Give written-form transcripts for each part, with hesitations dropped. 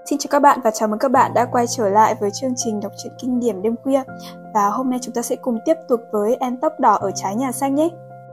Xin chào các bạn và chào mừng các bạn đã quay trở lại với chương trình đọc truyện kinh điển đêm khuya. Và hôm nay chúng ta sẽ cùng tiếp tục với Anne tóc đỏ ở trái nhà xanh nhé.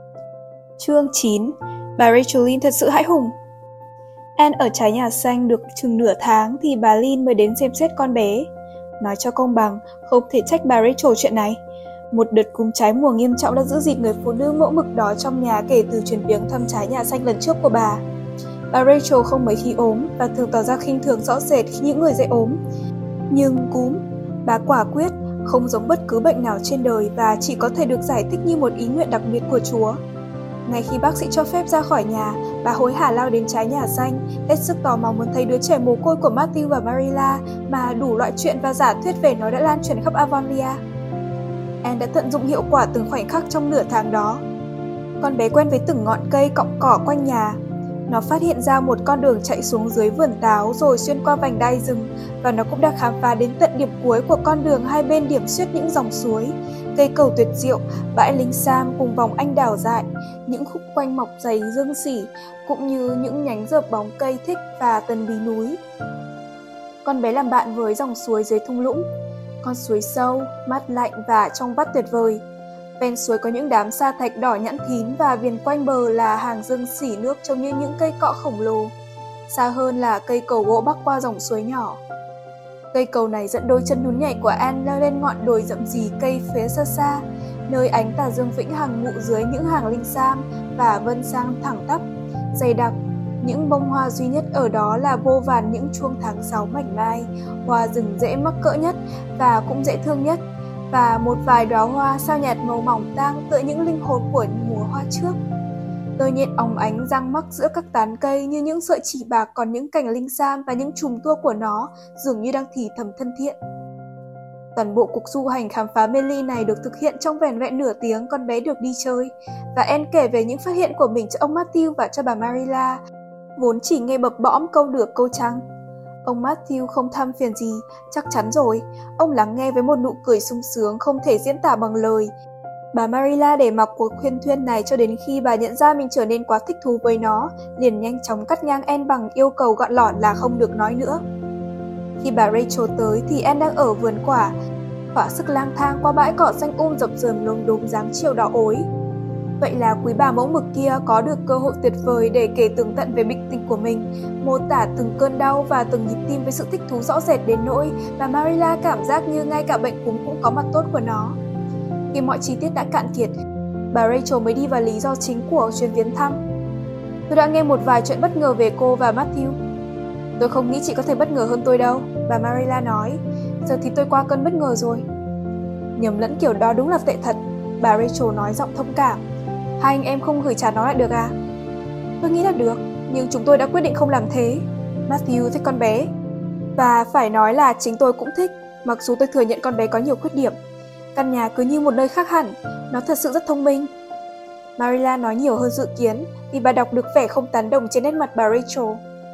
Chương 9. Bà Rachel Lynn thật sự hãi hùng. Anne ở trái nhà xanh được chừng nửa tháng thì bà Lynn mới đến xem xét con bé. Nói cho công bằng, không thể trách bà Rachel chuyện này. Một đợt cúm trái mùa nghiêm trọng đã giữ dịt người phụ nữ mẫu mực đó trong nhà kể từ chuyến viếng thăm trái nhà xanh lần trước của bà. Bà Rachel không mấy khi ốm và thường tỏ ra khinh thường rõ rệt khi những người dễ ốm. Nhưng cúm, bà quả quyết, không giống bất cứ bệnh nào trên đời và chỉ có thể được giải thích như một ý nguyện đặc biệt của Chúa. Ngay khi bác sĩ cho phép ra khỏi nhà, bà hối hả lao đến trái nhà xanh, hết sức tò mò muốn thấy đứa trẻ mồ côi của Matthew và Marilla mà đủ loại chuyện và giả thuyết về nó đã lan truyền khắp Avonlea. Anne đã tận dụng hiệu quả từng khoảnh khắc trong nửa tháng đó. Con bé quen với từng ngọn cây cọng cỏ quanh nhà. Nó phát hiện ra một con đường chạy xuống dưới vườn táo rồi xuyên qua vành đai rừng, và nó cũng đã khám phá đến tận điểm cuối của con đường hai bên điểm xuyết những dòng suối, cây cầu tuyệt diệu, bãi linh sam cùng vòng anh đào dại, những khúc quanh mọc dày dương xỉ, cũng như những nhánh rợp bóng cây thích và tần bí núi. Con bé làm bạn với dòng suối dưới thung lũng, con suối sâu, mát lạnh và trong vắt tuyệt vời. Ven suối có những đám sa thạch đỏ nhẵn thín và viền quanh bờ là hàng dương xỉ nước trông như những cây cọ khổng lồ. Xa hơn là cây cầu gỗ bắc qua dòng suối nhỏ. Cây cầu này dẫn đôi chân nhún nhảy của Anne leo lên ngọn đồi rậm rì cây phía xa xa, nơi ánh tà dương vĩnh hằng ngụ dưới những hàng linh sam và vân sang thẳng tắp, dày đặc. Những bông hoa duy nhất ở đó là vô vàn những chuông tháng 6 mảnh mai, hoa rừng dễ mắc cỡ nhất và cũng dễ thương nhất, và một vài đóa hoa sao nhạt màu mỏng tang tựa những linh hồn của mùa hoa trước. Tơ nhện óng ánh răng mắc giữa các tán cây như những sợi chỉ bạc, còn những cành linh sam và những chùm tua của nó dường như đang thì thầm thân thiện. Toàn bộ cuộc du hành khám phá mê ly này được thực hiện trong vẻn vẹn nửa tiếng con bé được đi chơi, và Anne kể về những phát hiện của mình cho ông Matthew và cho bà Marilla, vốn chỉ nghe bập bõm câu được câu trăng. Ông Matthew không than phiền gì, chắc chắn rồi. Ông lắng nghe với một nụ cười sung sướng không thể diễn tả bằng lời. Bà Marilla để mặc cuộc khuyên thuyên này cho đến khi bà nhận ra mình trở nên quá thích thú với nó, liền nhanh chóng cắt ngang Anne bằng yêu cầu gọn lỏn là không được nói nữa. Khi bà Rachel tới thì Anne đang ở vườn quả, thỏa sức lang thang qua bãi cỏ xanh dập dờn lốm đốm dáng chiều đỏ ối. Vậy là quý bà mẫu mực kia có được cơ hội tuyệt vời để kể tường tận về bệnh tình của mình, mô tả từng cơn đau và từng nhịp tim với sự thích thú rõ rệt đến nỗi bà Marilla cảm giác như ngay cả bệnh cúm cũng có mặt tốt của nó. Khi mọi chi tiết đã cạn kiệt, bà Rachel mới đi vào lý do chính của chuyến viếng thăm. Tôi đã nghe một vài chuyện bất ngờ về cô và Matthew. Tôi không nghĩ chị có thể bất ngờ hơn tôi đâu, bà Marilla nói. Giờ thì tôi qua cơn bất ngờ rồi. Nhầm lẫn kiểu đó đúng là tệ thật, bà Rachel nói giọng thông cảm. Hai anh em không gửi trả nó lại được à? Tôi nghĩ là được, nhưng chúng tôi đã quyết định không làm thế. Matthew thích con bé. Và phải nói là chính tôi cũng thích, mặc dù tôi thừa nhận con bé có nhiều khuyết điểm. Căn nhà cứ như một nơi khác hẳn, nó thật sự rất thông minh. Marilla nói nhiều hơn dự kiến vì bà đọc được vẻ không tán đồng trên nét mặt bà Rachel.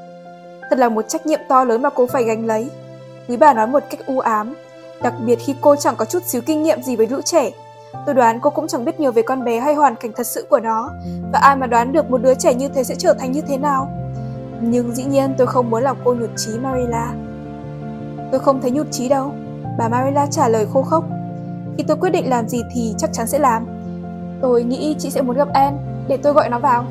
Thật là một trách nhiệm to lớn mà cô phải gánh lấy, quý bà nói một cách u ám, đặc biệt khi cô chẳng có chút xíu kinh nghiệm gì với lũ trẻ. Tôi đoán cô cũng chẳng biết nhiều về con bé hay hoàn cảnh thật sự của nó, và ai mà đoán được một đứa trẻ như thế sẽ trở thành như thế nào. Nhưng dĩ nhiên tôi không muốn làm cô nhụt chí, Marilla. Tôi không thấy nhụt chí đâu, bà Marilla trả lời khô khốc. Khi tôi quyết định làm gì thì chắc chắn sẽ làm. Tôi nghĩ chị sẽ muốn gặp Anne, để tôi gọi nó vào.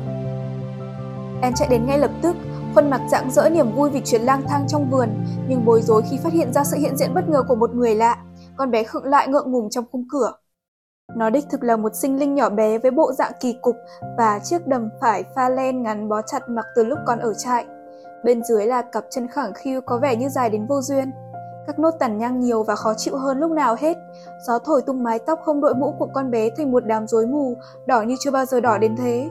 Anne chạy đến ngay lập tức, khuôn mặt rạng rỡ niềm vui vì chuyến lang thang trong vườn, nhưng bối rối khi phát hiện ra sự hiện diện bất ngờ của một người lạ. Con bé khựng lại ngượng ngùng trong khung cửa. Nó đích thực là một sinh linh nhỏ bé với bộ dạng kỳ cục và chiếc đầm phải pha len ngắn bó chặt mặc từ lúc còn ở trại. Bên dưới là cặp chân khẳng khiu có vẻ như dài đến vô duyên. Các nốt tàn nhang nhiều và khó chịu hơn lúc nào hết. Gió thổi tung mái tóc không đội mũ của con bé thành một đám rối mù, đỏ như chưa bao giờ đỏ đến thế.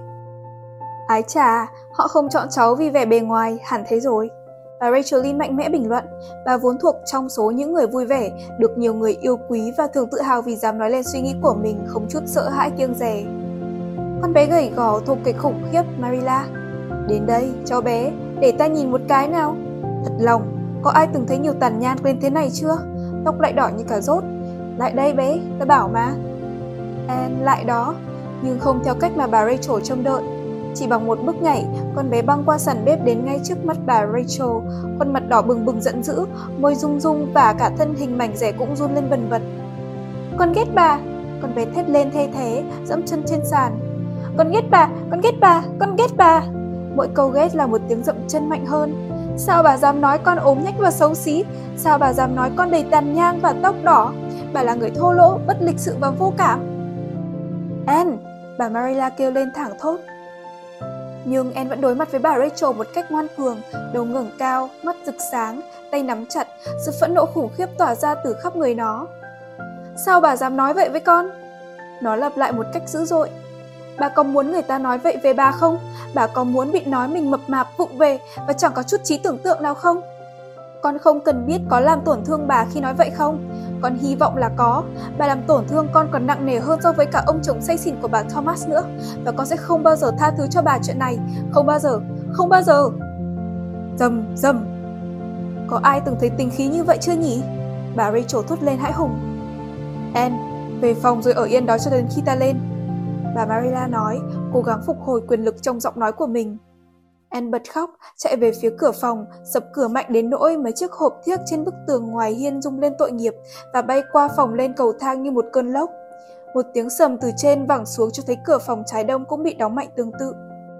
Ái chà, họ không chọn cháu vì vẻ bề ngoài, hẳn thế rồi. Bà Rachel Lynn mạnh mẽ bình luận. Bà vốn thuộc trong số những người vui vẻ, được nhiều người yêu quý và thường tự hào vì dám nói lên suy nghĩ của mình không chút sợ hãi kiêng dè. Con bé gầy gò thô kệch khủng khiếp, Marilla. Đến đây, cháu bé, để ta nhìn một cái nào. Thật lòng, có ai từng thấy nhiều tàn nhang lên thế này chưa? Tóc lại đỏ như cà rốt. Lại đây bé, ta bảo mà. Anne lại đó, nhưng không theo cách mà bà Rachel trông đợi. Chỉ bằng một bước nhảy, con bé băng qua sàn bếp đến ngay trước mắt bà Rachel, khuôn mặt đỏ bừng bừng giận dữ, môi rung rung và cả thân hình mảnh dẻ cũng run lên bần bật. Con ghét bà! Con bé thét lên the thé, dẫm chân trên sàn. Con ghét bà! Con ghét bà! Con ghét bà! Mỗi câu ghét là một tiếng dậm chân mạnh hơn. Sao bà dám nói con ốm nhách và xấu xí? Sao bà dám nói con đầy tàn nhang và tóc đỏ? Bà là người thô lỗ, bất lịch sự và vô cảm. Anne! Bà Marilla kêu lên thảng thốt. Nhưng Anne vẫn đối mặt với bà Rachel một cách ngoan cường, đầu ngẩng cao, mắt rực sáng, tay nắm chặt, sự phẫn nộ khủng khiếp tỏa ra từ khắp người nó. Sao bà dám nói vậy với con? Nó lặp lại một cách dữ dội. Bà có muốn người ta nói vậy về bà không? Bà có muốn bị nói mình mập mạp, vụng về và chẳng có chút trí tưởng tượng nào không? Con không cần biết có làm tổn thương bà khi nói vậy không? Con hy vọng là có. Bà làm tổn thương con còn nặng nề hơn so với cả ông chồng say xỉn của bà Thomas nữa. Và con sẽ không bao giờ tha thứ cho bà chuyện này. Không bao giờ, không bao giờ. Rầm, rầm. Có ai từng thấy tính khí như vậy chưa nhỉ? Bà Rachel thốt lên hãi hùng. Anne, về phòng rồi ở yên đó cho đến khi ta lên. Bà Marilla nói, cố gắng phục hồi quyền lực trong giọng nói của mình. Anne bật khóc, chạy về phía cửa phòng, dập cửa mạnh đến nỗi mấy chiếc hộp thiếc trên bức tường ngoài hiên rung lên tội nghiệp và bay qua phòng lên cầu thang như một cơn lốc. Một tiếng sầm từ trên vẳng xuống cho thấy cửa phòng trái đông cũng bị đóng mạnh tương tự.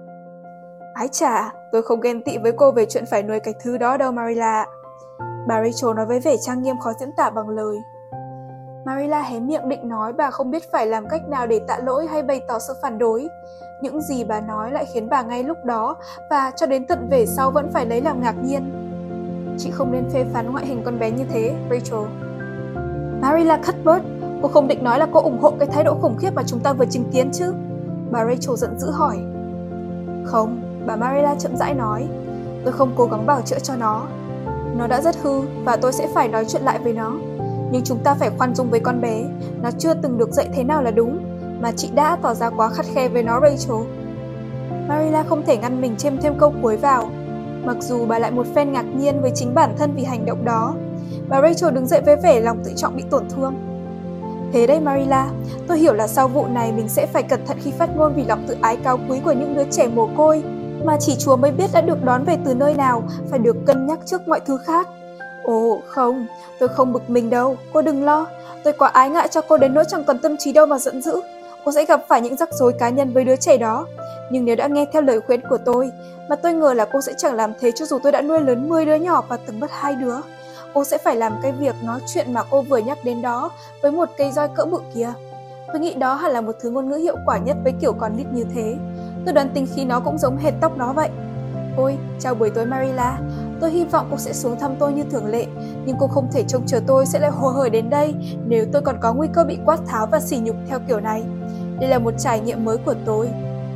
Ái chà, tôi không ghen tị với cô về chuyện phải nuôi cái thứ đó đâu Marilla. Bà Rachel nói với vẻ trang nghiêm khó diễn tả bằng lời. Marilla hé miệng định nói bà không biết phải làm cách nào để tạ lỗi hay bày tỏ sự phản đối. Những gì bà nói lại khiến bà ngay lúc đó và cho đến tận về sau vẫn phải lấy làm ngạc nhiên. Chị không nên phê phán ngoại hình con bé như thế, Rachel. Marilla Cuthbert, cô không định nói là cô ủng hộ cái thái độ khủng khiếp mà chúng ta vừa chứng kiến chứ? Bà Rachel giận dữ hỏi. Không, bà Marilla chậm rãi nói. Tôi không cố gắng bảo chữa cho nó. Nó đã rất hư và tôi sẽ phải nói chuyện lại với nó. Nhưng chúng ta phải khoan dung với con bé. Nó chưa từng được dạy thế nào là đúng, mà chị đã tỏ ra quá khắt khe với nó, Rachel. Marilla không thể ngăn mình chêm thêm câu cuối vào. Mặc dù bà lại một phen ngạc nhiên với chính bản thân vì hành động đó. Bà Rachel đứng dậy với vẻ lòng tự trọng bị tổn thương. Thế đấy Marilla, tôi hiểu là sau vụ này mình sẽ phải cẩn thận khi phát ngôn vì lòng tự ái cao quý của những đứa trẻ mồ côi, mà chỉ Chúa mới biết đã được đón về từ nơi nào, phải được cân nhắc trước mọi thứ khác. Ồ không, tôi không bực mình đâu, cô đừng lo. Tôi quá ái ngại cho cô đến nỗi chẳng còn tâm trí đâu mà giận dữ. Cô sẽ gặp phải những rắc rối cá nhân với đứa trẻ đó. Nhưng nếu đã nghe theo lời khuyên của tôi, mà tôi ngờ là cô sẽ chẳng làm thế cho dù tôi đã nuôi lớn 10 đứa nhỏ và từng mất 2 đứa. Cô sẽ phải làm cái việc nói chuyện mà cô vừa nhắc đến đó với một cây roi cỡ bự kia. Tôi nghĩ đó hẳn là một thứ ngôn ngữ hiệu quả nhất với kiểu con nít như thế. Tôi đoán tính khí nó cũng giống hệt tóc nó vậy. Ôi, chào buổi tối Marilla. Tôi hy vọng cô sẽ xuống thăm tôi như thường lệ, nhưng cô không thể trông chờ tôi sẽ lại hồ hởi đến đây nếu tôi còn có nguy cơ bị quát tháo và sỉ nhục theo kiểu này. Đây là một trải nghiệm mới của tôi.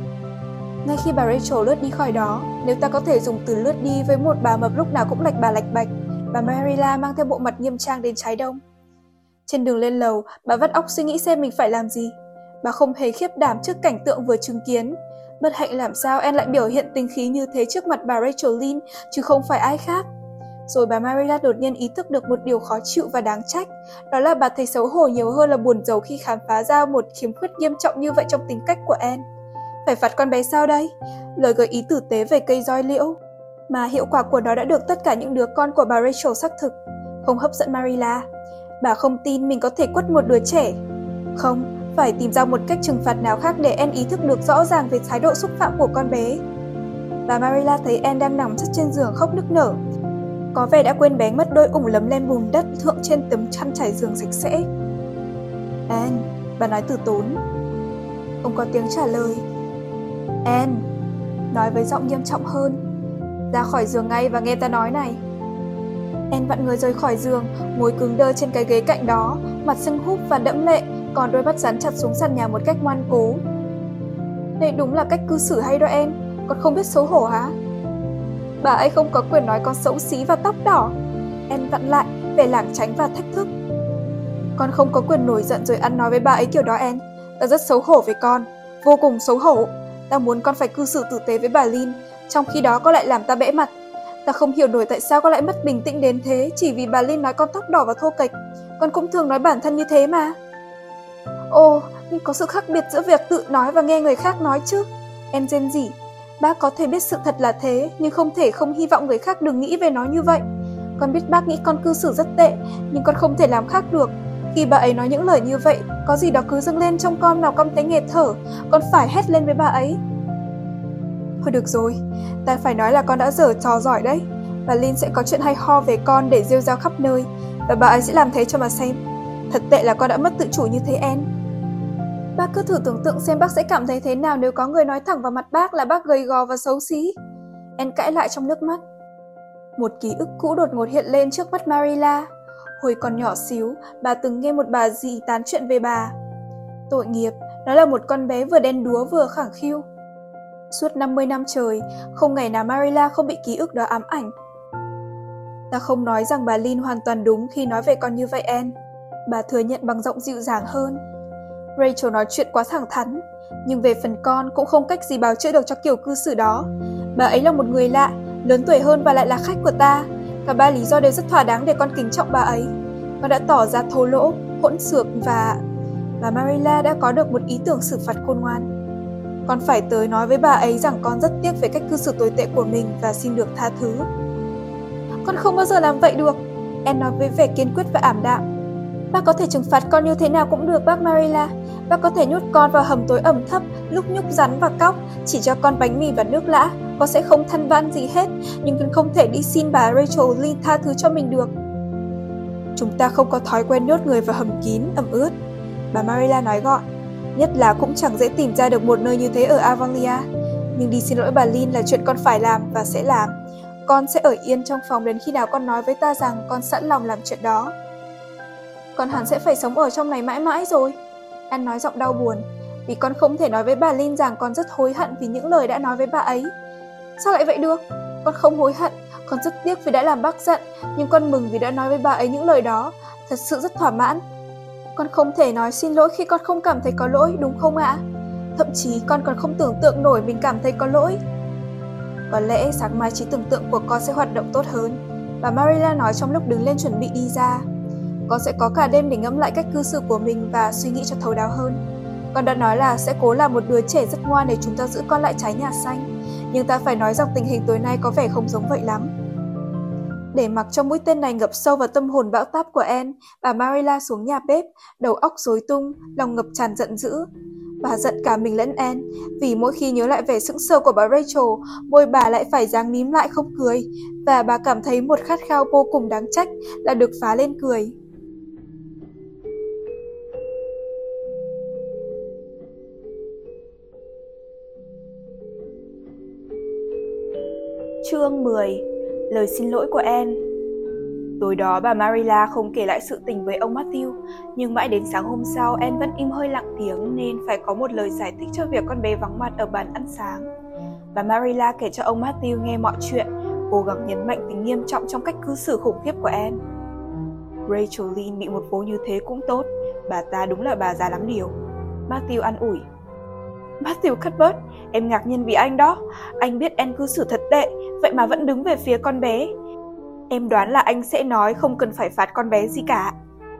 Ngay khi bà Rachel lướt đi khỏi đó, nếu ta có thể dùng từ lướt đi với một bà mập lúc nào cũng lạch bạch, bà Marilla mang theo bộ mặt nghiêm trang đến trái đông. Trên đường lên lầu, bà vắt óc suy nghĩ xem mình phải làm gì. Bà không hề khiếp đảm trước cảnh tượng vừa chứng kiến. Bất hạnh làm sao Anne lại biểu hiện tính khí như thế trước mặt bà Rachel Lynn, chứ không phải ai khác. Rồi bà Marilla đột nhiên ý thức được một điều khó chịu và đáng trách. Đó là bà thấy xấu hổ nhiều hơn là buồn rầu khi khám phá ra một khiếm khuyết nghiêm trọng như vậy trong tính cách của Anne. Phải phạt con bé sao đây? Lời gợi ý tử tế về cây roi liễu, mà hiệu quả của nó đã được tất cả những đứa con của bà Rachel xác thực, không hấp dẫn Marilla. Bà không tin mình có thể quất một đứa trẻ. Không, phải tìm ra một cách trừng phạt nào khác để Anne ý thức được rõ ràng về thái độ xúc phạm của con bé. Bà Marilla thấy Anne đang nằm chất trên giường khóc nức nở. Có vẻ đã quên bé mất đôi ủng lấm lem bùn đất thượng trên tấm chăn trải giường sạch sẽ. Anne, bà nói từ tốn. Không có tiếng trả lời. Anne, nói với giọng nghiêm trọng hơn. Ra khỏi giường ngay và nghe ta nói này. Anne vặn người rời khỏi giường, ngồi cứng đơ trên cái ghế cạnh đó, mặt sưng húp và đẫm lệ, còn đôi mắt dán chặt xuống sàn nhà một cách ngoan cố. Đây đúng là cách cư xử hay đó Anne, con không biết xấu hổ hả? Bà ấy không có quyền nói con xấu xí và tóc đỏ. Anne vặn lại, vẻ lảng tránh và thách thức. Con không có quyền nổi giận rồi ăn nói với bà ấy kiểu đó Anne. Ta rất xấu hổ với con, vô cùng xấu hổ. Ta muốn con phải cư xử tử tế với bà Lynn, trong khi đó con lại làm ta bẽ mặt. Ta không hiểu nổi tại sao con lại mất bình tĩnh đến thế chỉ vì bà Lynn nói con tóc đỏ và thô kệch. Con cũng thường nói bản thân như thế mà. Ồ, nhưng có sự khác biệt giữa việc tự nói và nghe người khác nói chứ. Em rên rỉ. Bác có thể biết sự thật là thế, nhưng không thể không hy vọng người khác đừng nghĩ về nó như vậy. Con biết bác nghĩ con cư xử rất tệ, nhưng con không thể làm khác được. Khi bà ấy nói những lời như vậy, có gì đó cứ dâng lên trong con nào con thấy nghẹt thở. Con phải hét lên với bà ấy. Thôi được rồi, ta phải nói là con đã giở trò giỏi đấy. Bà Lynn sẽ có chuyện hay ho về con để rêu rao khắp nơi, và bà ấy sẽ làm thế cho mà xem. Thật tệ là con đã mất tự chủ như thế, Anne. Bác cứ thử tưởng tượng xem bác sẽ cảm thấy thế nào nếu có người nói thẳng vào mặt bác là bác gầy gò và xấu xí. Anne cãi lại trong nước mắt. Một ký ức cũ đột ngột hiện lên trước mắt Marilla. Hồi còn nhỏ xíu, bà từng nghe một bà dì tán chuyện về bà. Tội nghiệp, nó là một con bé vừa đen đúa vừa khẳng khiu. Suốt 50 năm trời, không ngày nào Marilla không bị ký ức đó ám ảnh. Ta không nói rằng bà Lynn hoàn toàn đúng khi nói về con như vậy, Anne. Bà thừa nhận bằng giọng dịu dàng hơn. Rachel nói chuyện quá thẳng thắn, nhưng về phần con cũng không cách gì bào chữa được cho kiểu cư xử đó. Bà ấy là một người lạ, lớn tuổi hơn và lại là khách của ta. Cả ba lý do đều rất thỏa đáng để con kính trọng bà ấy. Con đã tỏ ra thô lỗ, hỗn xược và Marilla đã có được một ý tưởng xử phạt khôn ngoan. Con phải tới nói với bà ấy rằng con rất tiếc về cách cư xử tồi tệ của mình và xin được tha thứ. Con không bao giờ làm vậy được, Anne nói với vẻ kiên quyết và ảm đạm. Bác có thể trừng phạt con như thế nào cũng được, bác Marilla. Bác có thể nhốt con vào hầm tối ẩm thấp, lúc nhúc rắn và cóc, chỉ cho con bánh mì và nước lã. Con sẽ không than van gì hết, nhưng con không thể đi xin bà Rachel Lynn tha thứ cho mình được. Chúng ta không có thói quen nhốt người vào hầm kín, ẩm ướt, bà Marilla nói gọn. Nhất là cũng chẳng dễ tìm ra được một nơi như thế ở Avonlea. Nhưng đi xin lỗi bà Lynn là chuyện con phải làm và sẽ làm. Con sẽ ở yên trong phòng đến khi nào con nói với ta rằng con sẵn lòng làm chuyện đó. Con hẳn sẽ phải sống ở trong này mãi mãi rồi, Anne nói giọng đau buồn, vì con không thể nói với bà Lynn rằng con rất hối hận vì những lời đã nói với bà ấy. Sao lại vậy được? Con không hối hận, con rất tiếc vì đã làm bác giận, nhưng con mừng vì đã nói với bà ấy những lời đó, thật sự rất thỏa mãn. Con không thể nói xin lỗi khi con không cảm thấy có lỗi, đúng không ạ? Thậm chí con còn không tưởng tượng nổi mình cảm thấy có lỗi. Có lẽ sáng mai trí tưởng tượng của con sẽ hoạt động tốt hơn, bà Marilla nói trong lúc đứng lên chuẩn bị đi ra. Con sẽ có cả đêm để ngẫm lại cách cư xử của mình và suy nghĩ cho thấu đáo hơn. Con đã nói là sẽ cố làm một đứa trẻ rất ngoan để chúng ta giữ con lại trái nhà xanh, nhưng ta phải nói rằng tình hình tối nay có vẻ không giống vậy lắm. Để mặc cho mũi tên này ngập sâu vào tâm hồn bão táp của Anne, bà Marilla xuống nhà bếp, đầu óc rối tung, lòng ngập tràn giận dữ. Bà giận cả mình lẫn Anne, vì mỗi khi nhớ lại vẻ sững sờ của bà Rachel, môi bà lại phải dáng mím lại không cười, và bà cảm thấy một khát khao vô cùng đáng trách là được phá lên cười. Chương 10. Lời xin lỗi của Anne. Tối đó bà Marilla không kể lại sự tình với ông Matthew, nhưng mãi đến sáng hôm sau Anne vẫn im hơi lặng tiếng nên phải có một lời giải thích cho việc con bé vắng mặt ở bàn ăn sáng. Bà Marilla kể cho ông Matthew nghe mọi chuyện, cố gắng nhấn mạnh tính nghiêm trọng trong cách cư xử khủng khiếp của Anne. Rachel Lynn bị một vố như thế cũng tốt, bà ta đúng là bà già lắm điều, Matthew an ủi. Matthew Cuthbert, em ngạc nhiên vì anh đó. Anh biết Anne cư xử thật tệ, vậy mà vẫn đứng về phía con bé. Em đoán là anh sẽ nói không cần phải phạt con bé gì cả.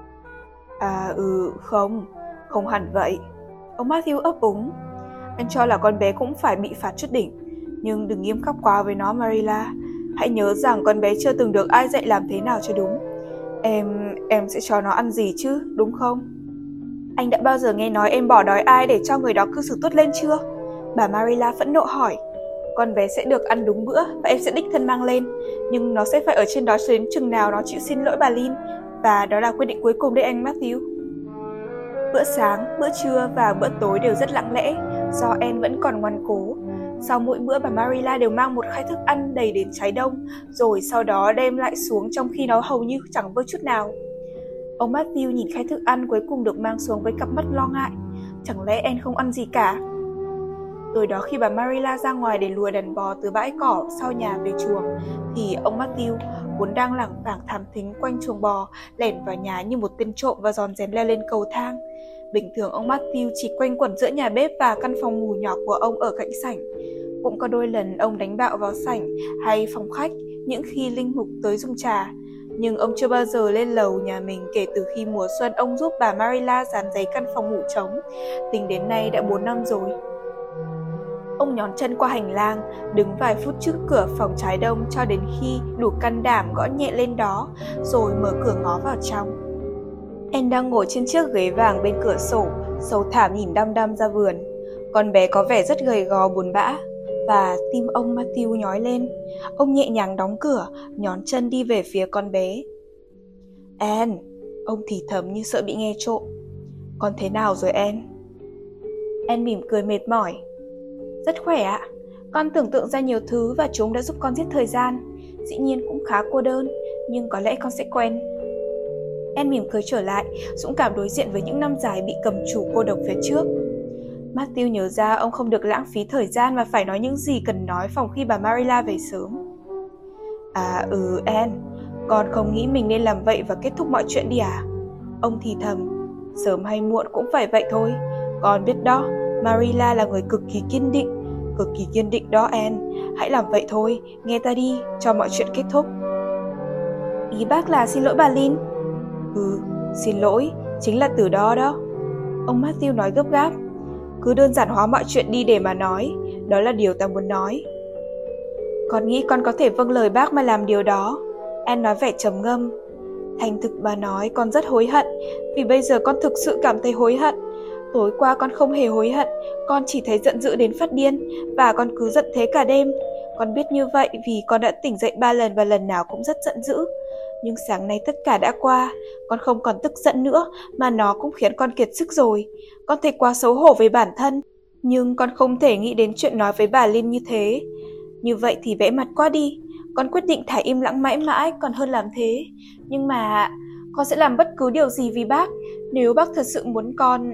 Không hẳn vậy. Ông Matthew ấp úng. Anh cho là con bé cũng phải bị phạt chút đỉnh, nhưng đừng nghiêm khắc quá với nó, Marilla. Hãy nhớ rằng con bé chưa từng được ai dạy làm thế nào cho đúng. Em sẽ cho nó ăn gì chứ, đúng không? Anh đã bao giờ nghe nói em bỏ đói ai để cho người đó cư xử tốt lên chưa? Bà Marilla phẫn nộ hỏi. Con bé sẽ được ăn đúng bữa và em sẽ đích thân mang lên, nhưng nó sẽ phải ở trên đó cho đến chừng nào nó chịu xin lỗi bà Lynn, và đó là quyết định cuối cùng đấy anh Matthew. Bữa sáng, bữa trưa và bữa tối đều rất lặng lẽ, do Anne vẫn còn ngoan cố. Sau mỗi bữa bà Marilla đều mang một khay thức ăn đầy đến trái đông, rồi sau đó đem lại xuống trong khi nó hầu như chẳng vơi chút nào. Ông Matthew nhìn khay thức ăn cuối cùng được mang xuống với cặp mắt lo ngại. Chẳng lẽ Anne không ăn gì cả? Tối đó khi bà Marilla ra ngoài để lùa đàn bò từ bãi cỏ sau nhà về chuồng, thì ông Matthew, vốn đang lảng vảng thám thính quanh chuồng bò, lẻn vào nhà như một tên trộm và rón rén leo lên cầu thang. Bình thường ông Matthew chỉ quanh quẩn giữa nhà bếp và căn phòng ngủ nhỏ của ông ở cạnh sảnh. Cũng có đôi lần ông đánh bạo vào sảnh hay phòng khách những khi linh mục tới dùng trà. Nhưng ông chưa bao giờ lên lầu nhà mình kể từ khi mùa xuân ông giúp bà Marilla dán giấy căn phòng ngủ trống. Tính đến nay đã 4 năm rồi. Ông nhón chân qua hành lang, đứng vài phút trước cửa phòng trái đông cho đến khi đủ can đảm gõ nhẹ lên đó, rồi mở cửa ngó vào trong. Anne đang ngồi trên chiếc ghế vàng bên cửa sổ, sầu thảm nhìn đăm đăm ra vườn. Con bé có vẻ rất gầy gò buồn bã, và tim ông Matthew nhói lên. Ông nhẹ nhàng đóng cửa, nhón chân đi về phía con bé. Anne, ông thì thầm như sợ bị nghe trộm. Con thế nào rồi Anne? Anne mỉm cười mệt mỏi. Rất khỏe ạ. Con tưởng tượng ra nhiều thứ và chúng đã giúp con giết thời gian. Dĩ nhiên cũng khá cô đơn, nhưng có lẽ con sẽ quen. Anne mỉm cười trở lại, dũng cảm đối diện với những năm dài bị cầm chủ cô độc phía trước. Matthew nhớ ra ông không được lãng phí thời gian mà phải nói những gì cần nói phòng khi bà Marilla về sớm. Anne, con không nghĩ mình nên làm vậy và kết thúc mọi chuyện đi à? Ông thì thầm, sớm hay muộn cũng phải vậy thôi. Con biết đó, Marilla là người cực kỳ kiên định đó Anne. Hãy làm vậy thôi, nghe ta đi, cho mọi chuyện kết thúc. Ý bác là xin lỗi bà Lynn? Xin lỗi, chính là từ đó đó. Ông Matthew nói gấp gáp. Cứ đơn giản hóa mọi chuyện đi để mà nói, đó là điều ta muốn nói. Con nghĩ con có thể vâng lời bác mà làm điều đó. Anne nói vẻ trầm ngâm. Thành thực bà nói, con rất hối hận, vì bây giờ con thực sự cảm thấy hối hận. Tối qua con không hề hối hận, con chỉ thấy giận dữ đến phát điên, và con cứ giận thế cả đêm. Con biết như vậy vì con đã tỉnh dậy 3 lần và lần nào cũng rất giận dữ. Nhưng sáng nay tất cả đã qua, con không còn tức giận nữa, mà nó cũng khiến con kiệt sức rồi. Con thấy quá xấu hổ với bản thân, nhưng con không thể nghĩ đến chuyện nói với bà Lynn như thế. Như vậy thì vẽ mặt quá đi. Con quyết định thả im lặng mãi mãi còn hơn làm thế. Nhưng mà con sẽ làm bất cứ điều gì vì bác, nếu bác thật sự muốn con.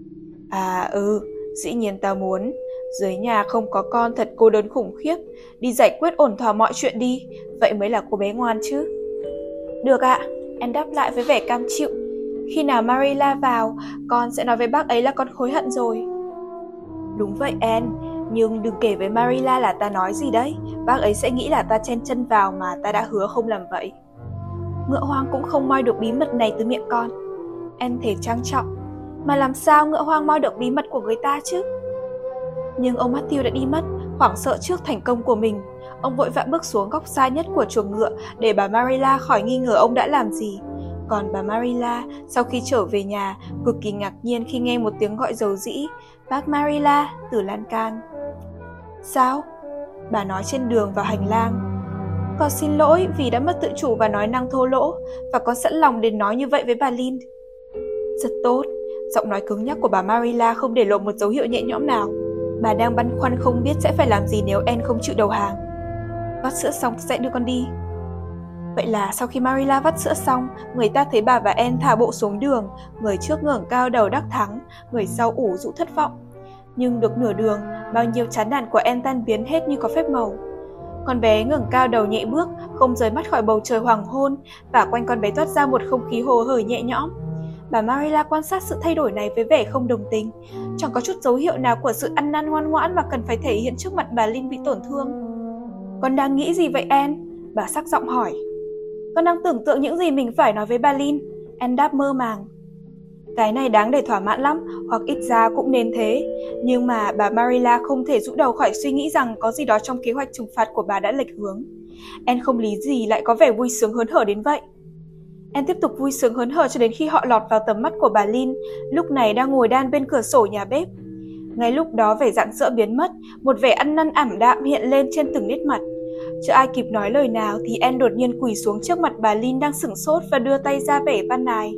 Dĩ nhiên ta muốn. Dưới nhà không có con thật cô đơn khủng khiếp. Đi giải quyết ổn thỏa mọi chuyện đi, vậy mới là cô bé ngoan chứ. Được ạ, em đáp lại với vẻ cam chịu. Khi nào Marilla vào, con sẽ nói với bác ấy là con hối hận rồi. Đúng vậy Anne, nhưng đừng kể với Marilla là ta nói gì đấy. Bác ấy sẽ nghĩ là ta chen chân vào mà ta đã hứa không làm vậy. Ngựa hoang cũng không moi được bí mật này từ miệng con. Anne thề trang trọng. Mà làm sao ngựa hoang moi được bí mật của người ta chứ? Nhưng ông Matthew đã đi mất, hoảng sợ trước thành công của mình. Ông vội vã bước xuống góc xa nhất của chuồng ngựa để bà Marilla khỏi nghi ngờ ông đã làm gì. Còn bà Marilla, sau khi trở về nhà, cực kỳ ngạc nhiên khi nghe một tiếng gọi dầu dĩ. Bác Marilla, từ lan can. Sao? Bà nói trên đường vào hành lang. Con xin lỗi vì đã mất tự chủ và nói năng thô lỗ, và con sẵn lòng đến nói như vậy với bà Lynn. Rất tốt. Giọng nói cứng nhắc của bà Marilla không để lộ một dấu hiệu nhẹ nhõm nào. Bà đang băn khoăn không biết sẽ phải làm gì nếu Anne không chịu đầu hàng. Vắt sữa xong sẽ đưa con đi. Vậy là sau khi Marilla vắt sữa xong, người ta thấy bà và Anne thả bộ xuống đường. Người trước ngẩng cao đầu đắc thắng, người sau ủ rũ thất vọng. Nhưng được nửa đường, bao nhiêu chán nản của Anne tan biến hết như có phép màu. Con bé ngẩng cao đầu nhẹ bước, không rời mắt khỏi bầu trời hoàng hôn, và quanh con bé toát ra một không khí hồ hởi nhẹ nhõm. Bà Marilla quan sát sự thay đổi này với vẻ không đồng tình. Chẳng có chút dấu hiệu nào của sự ăn năn ngoan ngoãn mà cần phải thể hiện trước mặt bà Lynn bị tổn thương. Con đang nghĩ gì vậy Anne? Bà sắc giọng hỏi. Con đang tưởng tượng những gì mình phải nói với bà Lynn. Anne đáp mơ màng. Cái này đáng để thỏa mãn lắm, hoặc ít ra cũng nên thế. Nhưng mà bà Marilla không thể rũ đầu khỏi suy nghĩ rằng có gì đó trong kế hoạch trừng phạt của bà đã lệch hướng. Anne không lý gì lại có vẻ vui sướng hớn hở đến vậy. Anne tiếp tục vui sướng hớn hở cho đến khi họ lọt vào tầm mắt của bà Lynn, lúc này đang ngồi đan bên cửa sổ nhà bếp. Ngay lúc đó vẻ rạng rỡ biến mất, một vẻ ăn năn ảm đạm hiện lên trên từng nét mặt. Chưa ai kịp nói lời nào thì Anne đột nhiên quỳ xuống trước mặt bà Lynn đang sửng sốt và đưa tay ra vẻ van nài.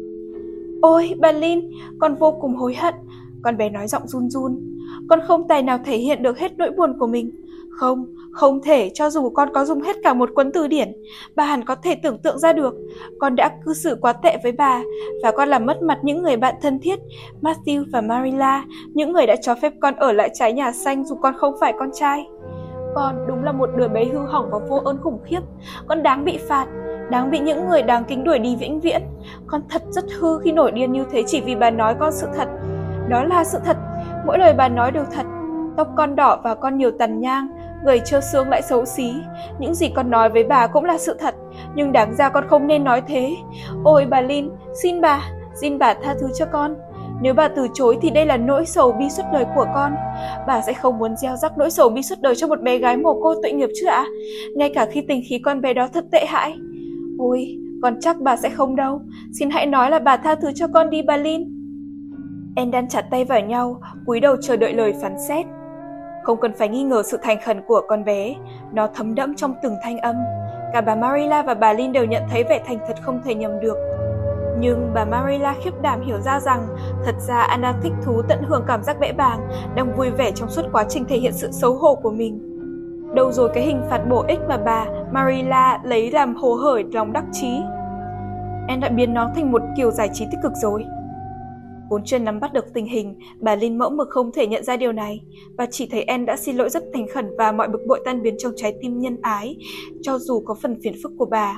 Ôi, bà Lynn, con vô cùng hối hận, con bé nói giọng run run. Con không tài nào thể hiện được hết nỗi buồn của mình. Không thể, cho dù con có dùng hết cả một cuốn từ điển, bà hẳn có thể tưởng tượng ra được. Con đã cư xử quá tệ với bà, và con làm mất mặt những người bạn thân thiết, Matthew và Marilla, những người đã cho phép con ở lại trái nhà xanh dù con không phải con trai. Con đúng là một đứa bé hư hỏng và vô ơn khủng khiếp. Con đáng bị phạt, đáng bị những người đáng kính đuổi đi vĩnh viễn. Con thật rất hư khi nổi điên như thế chỉ vì bà nói con sự thật. Đó là sự thật, mỗi lời bà nói đều thật. Tóc con đỏ và con nhiều tàn nhang, người trơ xương lại xấu xí. Những gì con nói với bà cũng là sự thật, nhưng đáng ra con không nên nói thế. Ôi bà Lynn, xin bà tha thứ cho con. Nếu bà từ chối thì đây là nỗi sầu bi suốt đời của con. Bà sẽ không muốn gieo rắc nỗi sầu bi suốt đời cho một bé gái mồ côi tội nghiệp chứ ạ? Ngay cả khi tình khí con bé đó thật tệ hại. Ôi, con chắc bà sẽ không đâu. Xin hãy nói là bà tha thứ cho con đi bà Lynn. Anne đan chặt tay vào nhau, cúi đầu chờ đợi lời phán xét. Không cần phải nghi ngờ sự thành khẩn của con bé, nó thấm đẫm trong từng thanh âm. Cả bà Marilla và bà Lynn đều nhận thấy vẻ thành thật không thể nhầm được. Nhưng bà Marilla khiếp đảm hiểu ra rằng thật ra Anne đang thích thú tận hưởng cảm giác bẽ bàng, đang vui vẻ trong suốt quá trình thể hiện sự xấu hổ của mình. Đâu rồi cái hình phạt bổ ích mà bà Marilla lấy làm hồ hởi lòng đắc chí. Anne đã biến nó thành một kiểu giải trí tích cực rồi. Vốn chưa nắm bắt được tình hình, bà Lynn mẫu mực không thể nhận ra điều này, và chỉ thấy Anne đã xin lỗi rất thành khẩn và mọi bực bội tan biến trong trái tim nhân ái, cho dù có phần phiền phức của bà.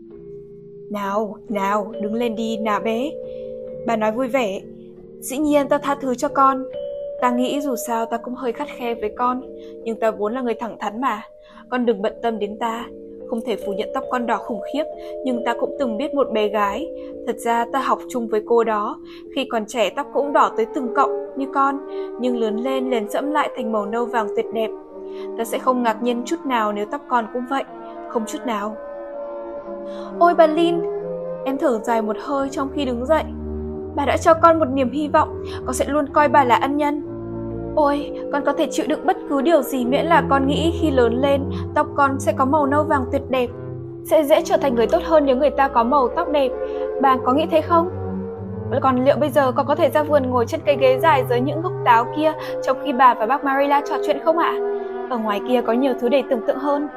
Nào, đứng lên đi, nào bé. Bà nói vui vẻ. Dĩ nhiên ta tha thứ cho con. Ta nghĩ dù sao ta cũng hơi khắt khe với con, nhưng ta vốn là người thẳng thắn mà. Con đừng bận tâm đến ta. Không thể phủ nhận tóc con đỏ khủng khiếp, nhưng ta cũng từng biết một bé gái. Thật ra ta học chung với cô đó. Khi còn trẻ tóc cũng đỏ tới từng cọng như con, nhưng lớn lên liền sẫm lại thành màu nâu vàng tuyệt đẹp. Ta sẽ không ngạc nhiên chút nào nếu tóc con cũng vậy. Không chút nào. Ôi bà Lynn, em thở dài một hơi trong khi đứng dậy. Bà đã cho con một niềm hy vọng, con sẽ luôn coi bà là ân nhân. Ôi, con có thể chịu đựng bất cứ điều gì miễn là con nghĩ khi lớn lên, tóc con sẽ có màu nâu vàng tuyệt đẹp. Sẽ dễ trở thành người tốt hơn nếu người ta có màu tóc đẹp. Bà có nghĩ thế không? Còn liệu bây giờ con có thể ra vườn ngồi trên cây ghế dài dưới những gốc táo kia trong khi bà và bác Marilla trò chuyện không ạ? Ở ngoài kia có nhiều thứ để tưởng tượng hơn.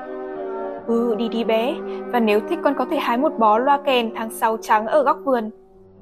Đi bé, và nếu thích con có thể hái một bó loa kèn tháng 6 trắng ở góc vườn.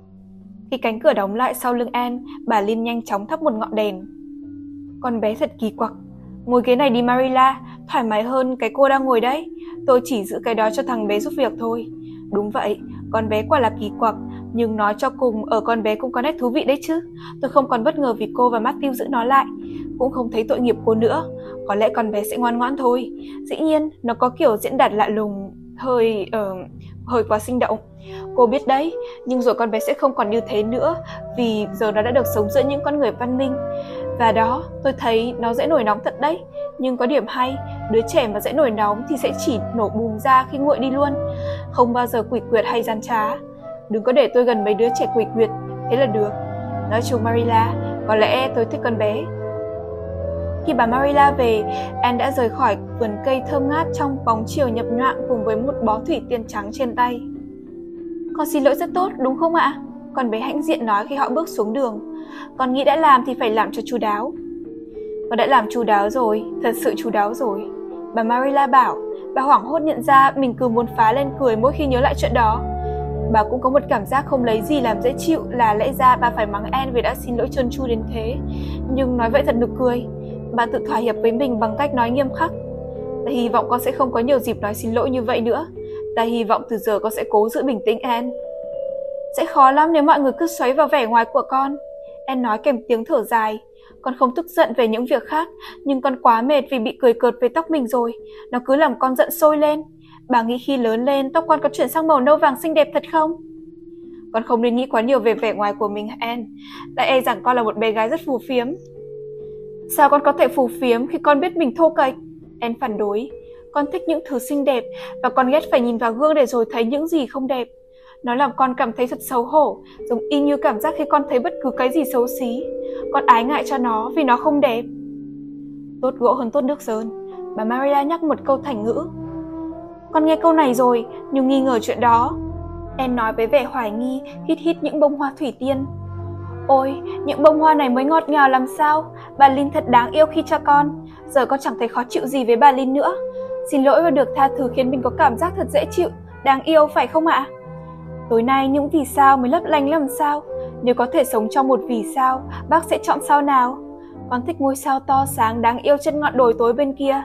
Khi cánh cửa đóng lại sau lưng Anne, bà Lynn nhanh chóng thắp một ngọn đèn. Con bé thật kỳ quặc. Ngồi ghế này đi Marilla, thoải mái hơn cái cô đang ngồi đấy. Tôi chỉ giữ cái đó cho thằng bé giúp việc thôi. Đúng vậy, con bé quả là kỳ quặc, nhưng nói cho cùng ở con bé cũng có nét thú vị đấy chứ. Tôi không còn bất ngờ vì cô và Matthew giữ nó lại. Cũng không thấy tội nghiệp cô nữa. Có lẽ con bé sẽ ngoan ngoãn thôi. Dĩ nhiên, nó có kiểu diễn đạt lạ lùng, hơi quá sinh động. Cô biết đấy, nhưng rồi con bé sẽ không còn như thế nữa, vì giờ nó đã được sống giữa những con người văn minh. Và đó, tôi thấy nó dễ nổi nóng thật đấy. Nhưng có điểm hay, đứa trẻ mà dễ nổi nóng thì sẽ chỉ nổ bùng ra khi nguội đi luôn. Không bao giờ quỷ quyệt hay gian trá. Đừng có để tôi gần mấy đứa trẻ quỷ quyệt, thế là được. Nói chung Marilla, có lẽ tôi thích con bé. Khi bà Marilla về, Anne đã rời khỏi vườn cây thơm ngát trong bóng chiều nhập nhoạng cùng với một bó thủy tiên trắng trên tay. Con xin lỗi rất tốt, đúng không ạ? Con bé hãnh diện nói khi họ bước xuống đường. Con nghĩ đã làm thì phải làm cho chu đáo. Con đã làm chu đáo rồi, thật sự chu đáo rồi. Bà Marilla bảo. Bà hoảng hốt nhận ra mình cứ muốn phá lên cười mỗi khi nhớ lại chuyện đó. Bà cũng có một cảm giác không lấy gì làm dễ chịu là lẽ ra bà phải mắng Anne vì đã xin lỗi trơn tru đến thế. Nhưng nói vậy thật nực cười. Bà tự thỏa hiệp với mình bằng cách nói nghiêm khắc. Ta hy vọng con sẽ không có nhiều dịp nói xin lỗi như vậy nữa. Ta hy vọng từ giờ con sẽ cố giữ bình tĩnh, Anne. Sẽ khó lắm nếu mọi người cứ xoáy vào vẻ ngoài của con. Anne nói kèm tiếng thở dài. Con không tức giận về những việc khác, nhưng con quá mệt vì bị cười cợt về tóc mình rồi. Nó cứ làm con giận sôi lên. Bà nghĩ khi lớn lên tóc con có chuyển sang màu nâu vàng xinh đẹp thật không? Con không nên nghĩ quá nhiều về vẻ ngoài của mình, Anne. Lại e rằng con là một bé gái rất phù phiếm. Sao con có thể phù phiếm khi con biết mình thô kệch? Anne phản đối. Con thích những thứ xinh đẹp và con ghét phải nhìn vào gương để rồi thấy những gì không đẹp. Nó làm con cảm thấy thật xấu hổ, giống y như cảm giác khi con thấy bất cứ cái gì xấu xí. Con ái ngại cho nó vì nó không đẹp. Tốt gỗ hơn tốt nước sơn. Bà Marilla nhắc một câu thành ngữ. Con nghe câu này rồi, nhưng nghi ngờ chuyện đó. Anne nói với vẻ hoài nghi, hít những bông hoa thủy tiên. Ôi, những bông hoa này mới ngọt ngào làm sao. Bà Lynn thật đáng yêu khi cho con. Giờ con chẳng thấy khó chịu gì với bà Lynn nữa. Xin lỗi và được tha thứ khiến mình có cảm giác thật dễ chịu, đáng yêu phải không ạ? Tối nay những vì sao mới lấp lánh làm sao? Nếu có thể sống trong một vì sao, bác sẽ chọn sao nào? Con thích ngôi sao to sáng đáng yêu trên ngọn đồi tối bên kia.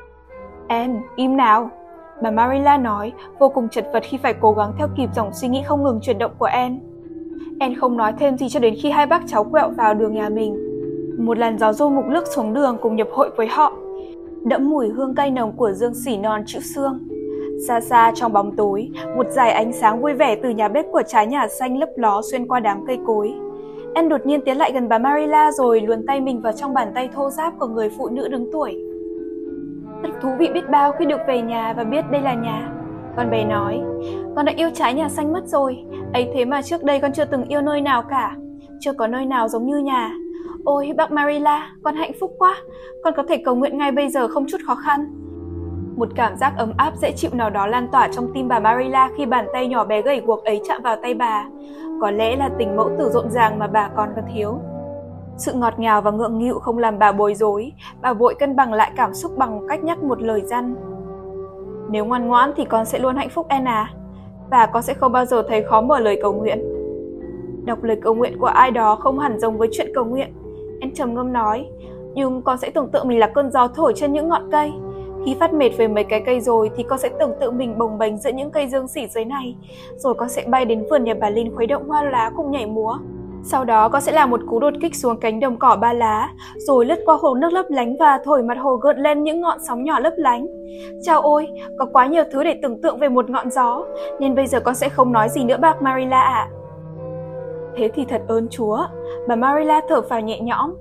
Anne, im nào. Bà Marilla nói, vô cùng chật vật khi phải cố gắng theo kịp dòng suy nghĩ không ngừng chuyển động của Anne. Anne không nói thêm gì cho đến khi hai bác cháu quẹo vào đường nhà mình. Một làn gió du mục lướt xuống đường cùng nhập hội với họ, đẫm mùi hương cay nồng của dương xỉ non chữ xương. Xa xa trong bóng tối, một dải ánh sáng vui vẻ từ nhà bếp của trái nhà xanh lấp ló xuyên qua đám cây cối. Anne đột nhiên tiến lại gần bà Marilla rồi luồn tay mình vào trong bàn tay thô ráp của người phụ nữ đứng tuổi. Thật thú vị biết bao khi được về nhà và biết đây là nhà. Con bé nói, con đã yêu trái nhà xanh mất rồi, ấy thế mà trước đây con chưa từng yêu nơi nào cả. Chưa có nơi nào giống như nhà. Ôi bác Marilla, con hạnh phúc quá, con có thể cầu nguyện ngay bây giờ không chút khó khăn. Một cảm giác ấm áp dễ chịu nào đó lan tỏa trong tim bà Marilla khi bàn tay nhỏ bé gầy guộc ấy chạm vào tay bà. Có lẽ là tình mẫu tử rộn ràng mà bà còn thiếu. Sự ngọt ngào và ngượng nghịu không làm bà bối rối, bà vội cân bằng lại cảm xúc bằng cách nhắc một lời răn. Nếu ngoan ngoãn thì con sẽ luôn hạnh phúc Anne à, và con sẽ không bao giờ thấy khó mở lời cầu nguyện. Đọc lời cầu nguyện của ai đó không hẳn giống với chuyện cầu nguyện, Anne trầm ngâm nói, nhưng con sẽ tưởng tượng mình là cơn gió thổi trên những ngọn cây. Khi phát mệt về mấy cái cây rồi thì con sẽ tưởng tượng mình bồng bềnh giữa những cây dương xỉ dưới này, rồi con sẽ bay đến vườn nhà bà Lynn khuấy động hoa lá cùng nhảy múa. Sau đó con sẽ làm một cú đột kích xuống cánh đồng cỏ ba lá, rồi lướt qua hồ nước lấp lánh và thổi mặt hồ gợn lên những ngọn sóng nhỏ lấp lánh. Chao ôi, có quá nhiều thứ để tưởng tượng về một ngọn gió, nên bây giờ con sẽ không nói gì nữa bác Marilla ạ. Thế thì thật ơn Chúa, bà Marilla thở phào nhẹ nhõm.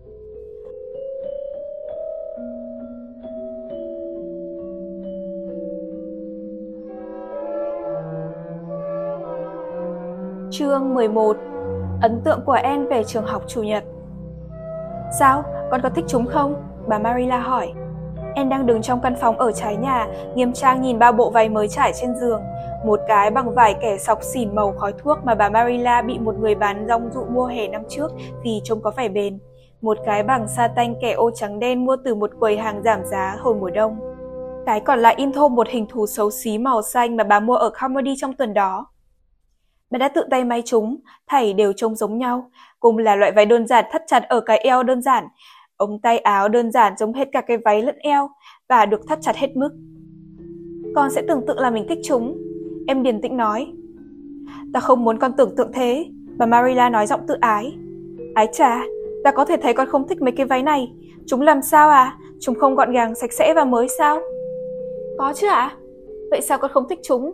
Chương 11. Ấn tượng của Anne về trường học chủ nhật. Sao? Con có thích chúng không? Bà Marilla hỏi. Anne đang đứng trong căn phòng ở trái nhà, nghiêm trang nhìn ba bộ váy mới trải trên giường. Một cái bằng vải kẻ sọc xỉn màu khói thuốc mà bà Marilla bị một người bán rong dụ mua hè năm trước vì trông có vẻ bền. Một cái bằng sa tanh kẻ ô trắng đen mua từ một quầy hàng giảm giá hồi mùa đông. Cái còn lại in thô một hình thù xấu xí màu xanh mà bà mua ở Carmody trong tuần đó. Bà đã tự tay may chúng, thảy đều trông giống nhau, cùng là loại váy đơn giản thắt chặt ở cái eo đơn giản, ống tay áo đơn giản giống hết cả cái váy lẫn eo và được thắt chặt hết mức. Con sẽ tưởng tượng là mình thích chúng, em điềm tĩnh nói. Ta không muốn con tưởng tượng thế, bà Marilla nói giọng tự ái. Ái chà, ta có thể thấy con không thích mấy cái váy này, chúng làm sao à, chúng không gọn gàng sạch sẽ và mới sao? Có chứ ạ, vậy sao con không thích chúng?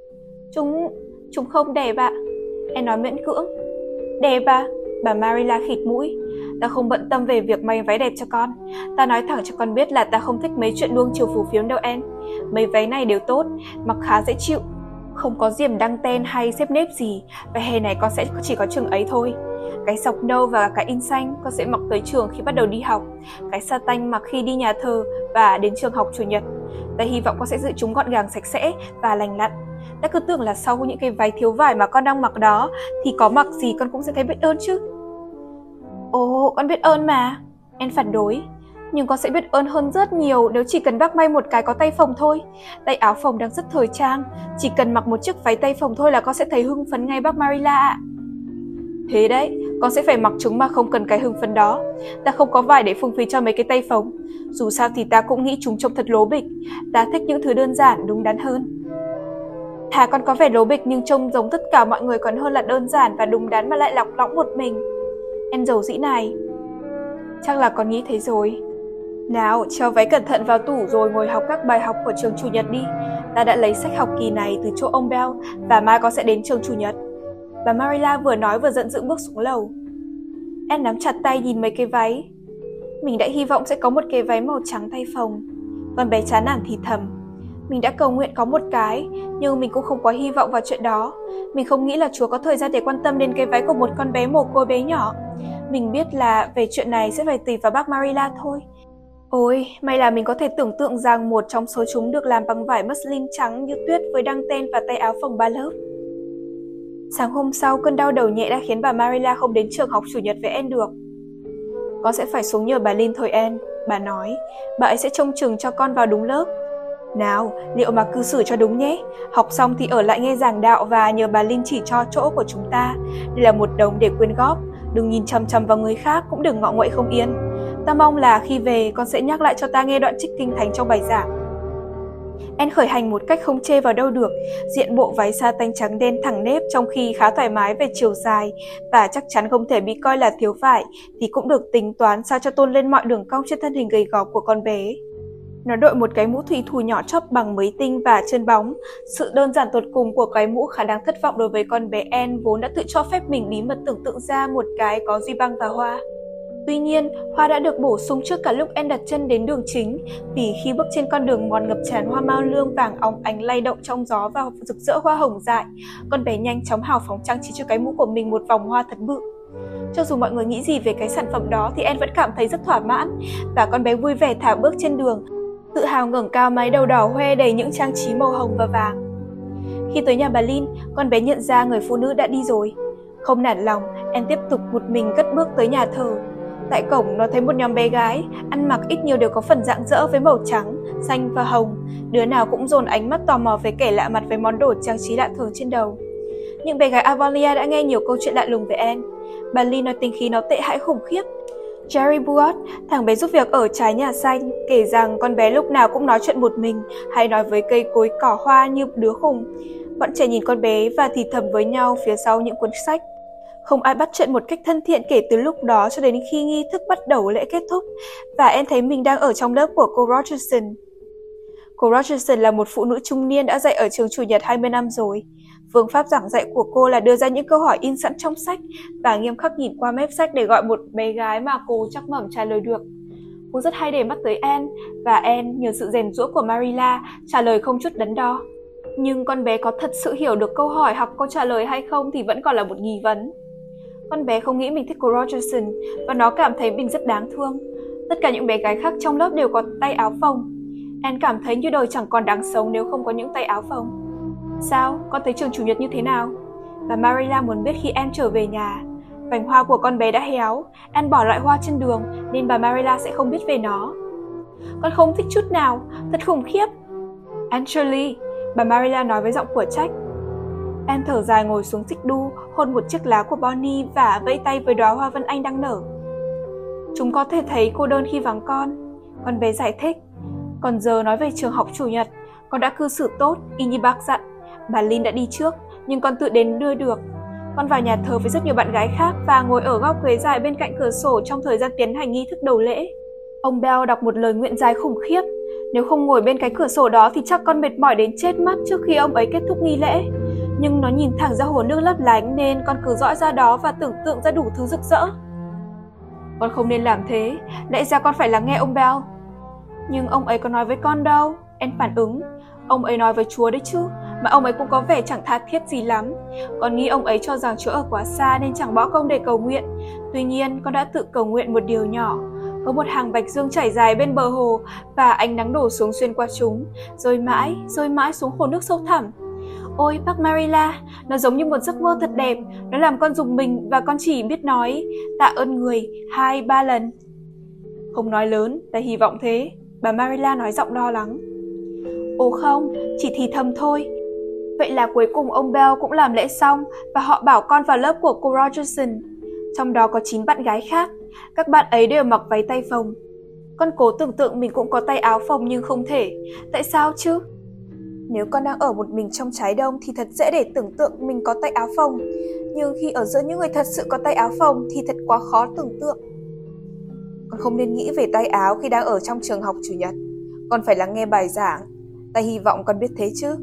Chúng không đẹp ạ. Em nói miễn cưỡng. Đẹp à? Bà Marilla khịt mũi. Ta không bận tâm về việc may váy đẹp cho con. Ta nói thẳng cho con biết là ta không thích mấy chuyện nuông chiều phù phiếm đâu em. Mấy váy này đều tốt, mặc khá dễ chịu, không có diềm đăng ten hay xếp nếp gì. Và hè này con sẽ chỉ có chừng ấy thôi. Cái sọc nâu và cái in xanh con sẽ mặc tới trường khi bắt đầu đi học. Cái sa tanh mặc khi đi nhà thờ và đến trường học chủ nhật. Ta hy vọng con sẽ giữ chúng gọn gàng sạch sẽ và lành lặn. Ta cứ tưởng là sau những cái váy thiếu vải mà con đang mặc đó thì có mặc gì con cũng sẽ thấy biết ơn chứ. Ồ, con biết ơn mà. Em phản đối. Nhưng con sẽ biết ơn hơn rất nhiều nếu chỉ cần bác may một cái có tay phồng thôi. Tay áo phồng đang rất thời trang. Chỉ cần mặc một chiếc váy tay phồng thôi là con sẽ thấy hưng phấn ngay bác Marilla ạ. Thế đấy, con sẽ phải mặc chúng mà không cần cái hưng phấn đó. Ta không có vải để phung phí cho mấy cái tay phồng. Dù sao thì ta cũng nghĩ chúng trông thật lố bịch. Ta thích những thứ đơn giản, đúng đắn hơn. Thà con có vẻ lố bịch nhưng trông giống tất cả mọi người còn hơn là đơn giản và đúng đắn mà lại lọc lõng một mình. Em dầu dĩ này. Chắc là con nghĩ thế rồi. Nào, treo váy cẩn thận vào tủ rồi ngồi học các bài học của trường chủ nhật đi. Ta đã lấy sách học kỳ này từ chỗ ông Bell và mai con sẽ đến trường chủ nhật. Bà Marilla vừa nói vừa giận dữ bước xuống lầu. Em nắm chặt tay nhìn mấy cái váy. Mình đã hy vọng sẽ có một cái váy màu trắng tay phồng. Con bé chán nản thì thầm. Mình đã cầu nguyện có một cái, nhưng mình cũng không quá hy vọng vào chuyện đó. Mình không nghĩ là Chúa có thời gian để quan tâm đến cái váy của một con bé mồ côi bé nhỏ. Mình biết là về chuyện này sẽ phải tùy vào bác Marilla thôi. Ôi, may là mình có thể tưởng tượng rằng một trong số chúng được làm bằng vải muslin trắng như tuyết với đăng ten và tay áo phồng 3 lớp. Sáng hôm sau, cơn đau đầu nhẹ đã khiến bà Marilla không đến trường học chủ nhật với Anne được. Con sẽ phải xuống nhờ bà Lynn thôi Anne, bà nói. Bà ấy sẽ trông chừng cho con vào đúng lớp. Nào, liệu mà cư xử cho đúng nhé. Học xong thì ở lại nghe giảng đạo và nhờ bà Lynn chỉ cho chỗ của chúng ta. Đây là một đống để quyên góp. Đừng nhìn chằm chằm vào người khác, cũng đừng ngọ nguậy không yên. Ta mong là khi về con sẽ nhắc lại cho ta nghe đoạn trích kinh thánh trong bài giảng. Anne khởi hành một cách không chê vào đâu được. Diện bộ váy sa tanh trắng đen thẳng nếp trong khi khá thoải mái về chiều dài và chắc chắn không thể bị coi là thiếu vải thì cũng được tính toán sao cho tôn lên mọi đường cong trên thân hình gầy gò của con bé. Nó đội một cái mũ thủy thủ nhỏ chóp bằng mới tinh và chân bóng. Sự đơn giản tột cùng của cái mũ khá đáng thất vọng đối với con bé Anne vốn đã tự cho phép mình bí mật tưởng tượng ra một cái có duy băng và hoa. Tuy nhiên, hoa đã được bổ sung trước cả lúc Anne đặt chân đến đường chính, vì khi bước trên con đường mòn ngập tràn hoa mao lương vàng óng ánh lay động trong gió và rực rỡ hoa hồng dại, con bé nhanh chóng hào phóng trang trí cho cái mũ của mình một vòng hoa thật bự. Cho dù mọi người nghĩ gì về cái sản phẩm đó thì Anne vẫn cảm thấy rất thỏa mãn, và con bé vui vẻ thả bước trên đường, tự hào ngẩng cao mái đầu đỏ hoe đầy những trang trí màu hồng và vàng. Khi tới nhà bà Lynn, con bé nhận ra người phụ nữ đã đi rồi. Không nản lòng, Anne tiếp tục một mình cất bước tới nhà thờ. Tại cổng, nó thấy một nhóm bé gái, ăn mặc ít nhiều đều có phần rạng rỡ với màu trắng, xanh và hồng. Đứa nào cũng dồn ánh mắt tò mò với kẻ lạ mặt với món đồ trang trí lạ thường trên đầu. Những bé gái Avonlea đã nghe nhiều câu chuyện lạ lùng về Anne. Bà Lynn nói tính khí nó tệ hãi khủng khiếp. Jerry Buot, thằng bé giúp việc ở trái nhà xanh, kể rằng con bé lúc nào cũng nói chuyện một mình, hay nói với cây cối cỏ hoa như đứa khùng. Bọn trẻ nhìn con bé và thì thầm với nhau phía sau những cuốn sách. Không ai bắt chuyện một cách thân thiện kể từ lúc đó cho đến khi nghi thức bắt đầu lễ kết thúc, và em thấy mình đang ở trong lớp của cô Rogerson. Cô Rogerson là một phụ nữ trung niên đã dạy ở trường Chủ nhật 20 năm rồi. Phương pháp giảng dạy của cô là đưa ra những câu hỏi in sẵn trong sách và nghiêm khắc nhìn qua mép sách để gọi một bé gái mà cô chắc mẩm trả lời được. Cô rất hay để mắt tới Anne, và Anne, nhờ sự rèn giũa của Marilla, trả lời không chút đắn đo. Nhưng con bé có thật sự hiểu được câu hỏi hoặc câu trả lời hay không thì vẫn còn là một nghi vấn. Con bé không nghĩ mình thích cô Rogerson, và nó cảm thấy mình rất đáng thương. Tất cả những bé gái khác trong lớp đều có tay áo phông. Anne cảm thấy như đời chẳng còn đáng sống nếu không có những tay áo phông. Sao? Con thấy trường Chủ nhật như thế nào? Bà Marilla muốn biết khi Anne trở về nhà. Vành hoa của con bé đã héo, Anne bỏ lại hoa trên đường nên bà Marilla sẽ không biết về nó. Con không thích chút nào, thật khủng khiếp. Anne Shirley, bà Marilla nói với giọng của trách. Anne thở dài ngồi xuống xích đu, hôn một chiếc lá của Bonnie và vẫy tay với đóa hoa vân anh đang nở. Chúng có thể thấy cô đơn khi vắng con bé giải thích. Còn giờ nói về trường học Chủ nhật, con đã cư xử tốt, y như bác dặn. Bà Lynn đã đi trước, nhưng con tự đến đưa được. Con vào nhà thờ với rất nhiều bạn gái khác và ngồi ở góc ghế dài bên cạnh cửa sổ trong thời gian tiến hành nghi thức đầu lễ. Ông Bell đọc một lời nguyện dài khủng khiếp. Nếu không ngồi bên cái cửa sổ đó thì chắc con mệt mỏi đến chết mất trước khi ông ấy kết thúc nghi lễ. Nhưng nó nhìn thẳng ra hồ nước lấp lánh nên con cứ dõi ra đó và tưởng tượng ra đủ thứ rực rỡ. Con không nên làm thế, lẽ ra con phải lắng nghe ông Bell. Nhưng ông ấy có nói với con đâu, Anne phản ứng. Ông ấy nói với Chúa đấy chứ, mà ông ấy cũng có vẻ chẳng tha thiết gì lắm. Con nghĩ ông ấy cho rằng Chúa ở quá xa nên chẳng bỏ công để cầu nguyện. Tuy nhiên, con đã tự cầu nguyện một điều nhỏ. Có một hàng bạch dương chảy dài bên bờ hồ và ánh nắng đổ xuống xuyên qua chúng, rồi mãi xuống hồ nước sâu thẳm. Ôi, bác Marilla, nó giống như một giấc mơ thật đẹp. Nó làm con rùng mình và con chỉ biết nói tạ ơn người 2-3 lần. Không nói lớn, ta hy vọng thế, bà Marilla nói giọng lo lắng. Ồ không, chỉ thì thầm thôi. Vậy là cuối cùng ông Bell cũng làm lễ xong và họ bảo con vào lớp của cô Rogerson. Trong đó có 9 bạn gái khác, các bạn ấy đều mặc váy tay phồng. Con cố tưởng tượng mình cũng có tay áo phồng nhưng không thể. Tại sao chứ? Nếu con đang ở một mình trong trái đông thì thật dễ để tưởng tượng mình có tay áo phồng. Nhưng khi ở giữa những người thật sự có tay áo phồng thì thật quá khó tưởng tượng. Con không nên nghĩ về tay áo khi đang ở trong trường học Chủ nhật. Con phải lắng nghe bài giảng. Ta hy vọng con biết thế chứ.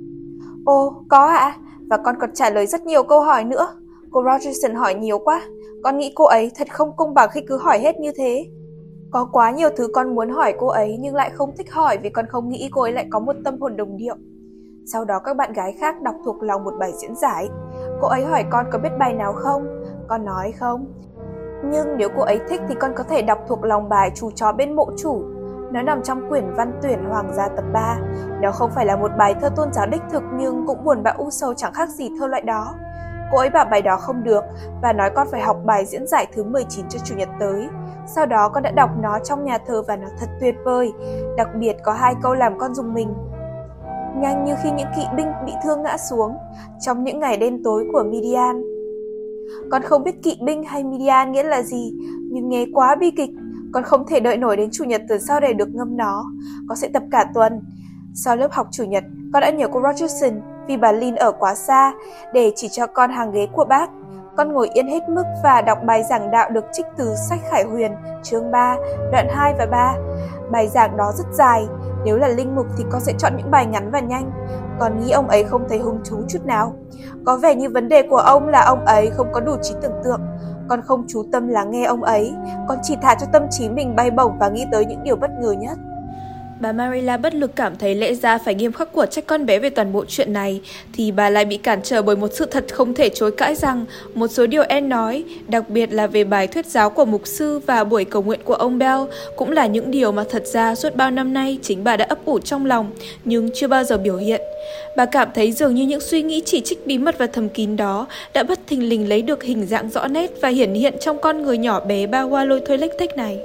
Ồ, có ạ. Và con còn trả lời rất nhiều câu hỏi nữa. Cô Rogerson hỏi nhiều quá. Con nghĩ cô ấy thật không công bằng khi cứ hỏi hết như thế. Có quá nhiều thứ con muốn hỏi cô ấy nhưng lại không thích hỏi vì con không nghĩ cô ấy lại có một tâm hồn đồng điệu. Sau đó các bạn gái khác đọc thuộc lòng một bài diễn giải. Cô ấy hỏi con có biết bài nào không? Con nói không. Nhưng nếu cô ấy thích thì con có thể đọc thuộc lòng bài Chú chó bên mộ chủ. Nó nằm trong quyển văn tuyển Hoàng gia tập 3. Đó không phải là một bài thơ tôn giáo đích thực nhưng cũng buồn bã u sầu chẳng khác gì thơ loại đó. Cô ấy bảo bài đó không được và nói con phải học bài diễn giải thứ 19 cho Chủ nhật tới. Sau đó con đã đọc nó trong nhà thờ và nó thật tuyệt vời. Đặc biệt có 2 câu làm con rùng mình. Nhanh như khi những kỵ binh bị thương ngã xuống trong những ngày đen tối của Midian. Con không biết kỵ binh hay Midian nghĩa là gì, nhưng nghe quá bi kịch. Con không thể đợi nổi đến Chủ nhật tuần sau để được ngâm nó. Con sẽ tập cả tuần. Sau lớp học Chủ nhật, con đã nhờ cô Rogerson vì bà Lynn ở quá xa để chỉ cho con hàng ghế của bác. con ngồi yên hết mức và đọc bài giảng đạo được trích từ sách Khải Huyền, chương 3, đoạn 2 và 3. Bài giảng đó rất dài, nếu là linh mục thì con sẽ chọn những bài ngắn và nhanh. Con nghĩ ông ấy không thấy hứng thú chút nào. Có vẻ như vấn đề của ông là ông ấy không có đủ trí tưởng tượng. Con không chú tâm lắng nghe ông ấy, con chỉ thả cho tâm trí mình bay bổng và nghĩ tới những điều bất ngờ nhất. Bà Marilla bất lực cảm thấy lẽ ra phải nghiêm khắc của trách con bé về toàn bộ chuyện này, thì bà lại bị cản trở bởi một sự thật không thể chối cãi rằng một số điều Anne nói, đặc biệt là về bài thuyết giáo của mục sư và buổi cầu nguyện của ông Bell, cũng là những điều mà thật ra suốt bao năm nay chính bà đã ấp ủ trong lòng, nhưng chưa bao giờ biểu hiện. Bà cảm thấy dường như những suy nghĩ chỉ trích bí mật và thầm kín đó đã bất thình lình lấy được hình dạng rõ nét và hiển hiện trong con người nhỏ bé ba hoa lôi thôi lếch thếch này.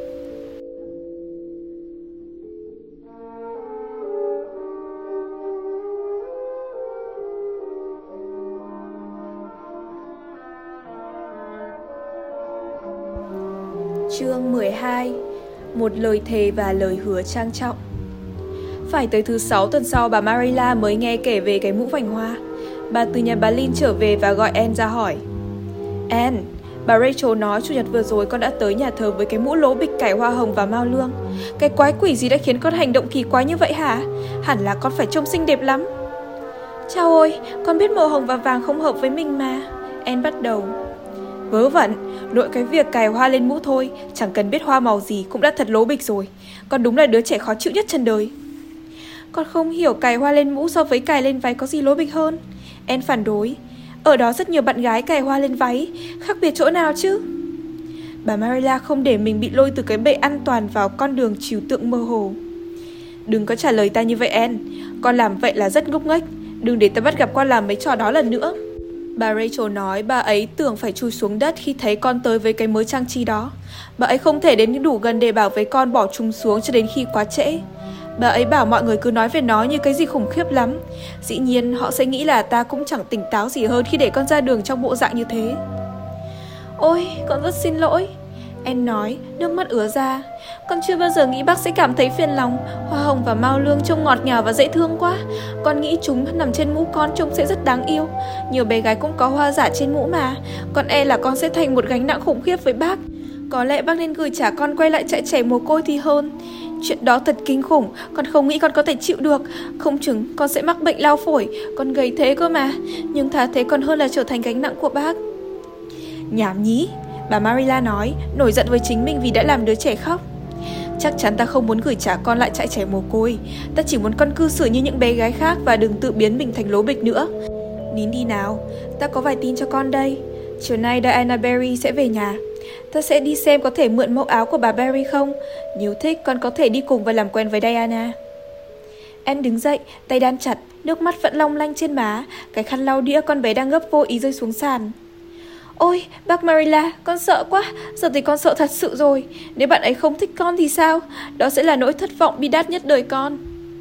Chương 12. Một lời thề và lời hứa trang trọng. Phải tới thứ 6 tuần sau bà Marilla mới nghe kể về cái mũ vành hoa. Bà từ nhà bà Lynn trở về và gọi Anne ra hỏi. Anne, bà Rachel nói chủ nhật vừa rồi con đã tới nhà thờ với cái mũ lố bịch cải hoa hồng và mao lương. Cái quái quỷ gì đã khiến con hành động kỳ quái như vậy hả? Hẳn là con phải trông xinh đẹp lắm. Chao ôi, con biết màu hồng và vàng không hợp với mình mà. Anne bắt đầu. Vớ vẩn, nội cái việc cài hoa lên mũ thôi, chẳng cần biết hoa màu gì cũng đã thật lố bịch rồi. Con đúng là đứa trẻ khó chịu nhất trên đời. Con không hiểu cài hoa lên mũ so với cài lên váy có gì lố bịch hơn. Anne phản đối. Ở đó rất nhiều bạn gái cài hoa lên váy, khác biệt chỗ nào chứ? Bà Marilla không để mình bị lôi từ cái bệ an toàn vào con đường trừu tượng mơ hồ. Đừng có trả lời ta như vậy Anne, con làm vậy là rất ngốc nghếch. Đừng để ta bắt gặp con làm mấy trò đó lần nữa. Bà Rachel nói bà ấy tưởng phải chui xuống đất khi thấy con tới với cái mới trang trí đó. Bà ấy không thể đến đủ gần để bảo với con bỏ chúng xuống cho đến khi quá trễ. Bà ấy bảo mọi người cứ nói về nó như cái gì khủng khiếp lắm. Dĩ nhiên họ sẽ nghĩ là ta cũng chẳng tỉnh táo gì hơn khi để con ra đường trong bộ dạng như thế. Ôi, con rất xin lỗi, Anne nói, nước mắt ứa ra. Con chưa bao giờ nghĩ bác sẽ cảm thấy phiền lòng. Hoa hồng và mao lương trông ngọt ngào và dễ thương quá. Con nghĩ chúng nằm trên mũ con trông sẽ rất đáng yêu. Nhiều bé gái cũng có hoa giả trên mũ mà. Con e là con sẽ thành một gánh nặng khủng khiếp với bác. Có lẽ bác nên gửi trả con quay lại trại trẻ mồ côi thì hơn. Chuyện đó thật kinh khủng. Con không nghĩ con có thể chịu được. Không chừng con sẽ mắc bệnh lao phổi. Con gầy thế cơ mà. Nhưng thà thế còn hơn là trở thành gánh nặng của bác. Nhảm nhí, bà Marilla nói, nổi giận với chính mình vì đã làm đứa trẻ khóc. Chắc chắn ta không muốn gửi trả con lại trại trẻ mồ côi. Ta chỉ muốn con cư xử như những bé gái khác và đừng tự biến mình thành lố bịch nữa. Nín đi nào, ta có vài tin cho con đây. Chiều nay Diana Barry sẽ về nhà. Ta sẽ đi xem có thể mượn mẫu áo của bà Barry không. Nếu thích con có thể đi cùng và làm quen với Diana. Anne đứng dậy, tay đan chặt, nước mắt vẫn long lanh trên má. Cái khăn lau đĩa con bé đang gấp vô ý rơi xuống sàn. Ôi, bác Marilla, con sợ quá. Giờ thì con sợ thật sự rồi. Nếu bạn ấy không thích con thì sao? Đó sẽ là nỗi thất vọng bi đát nhất đời con.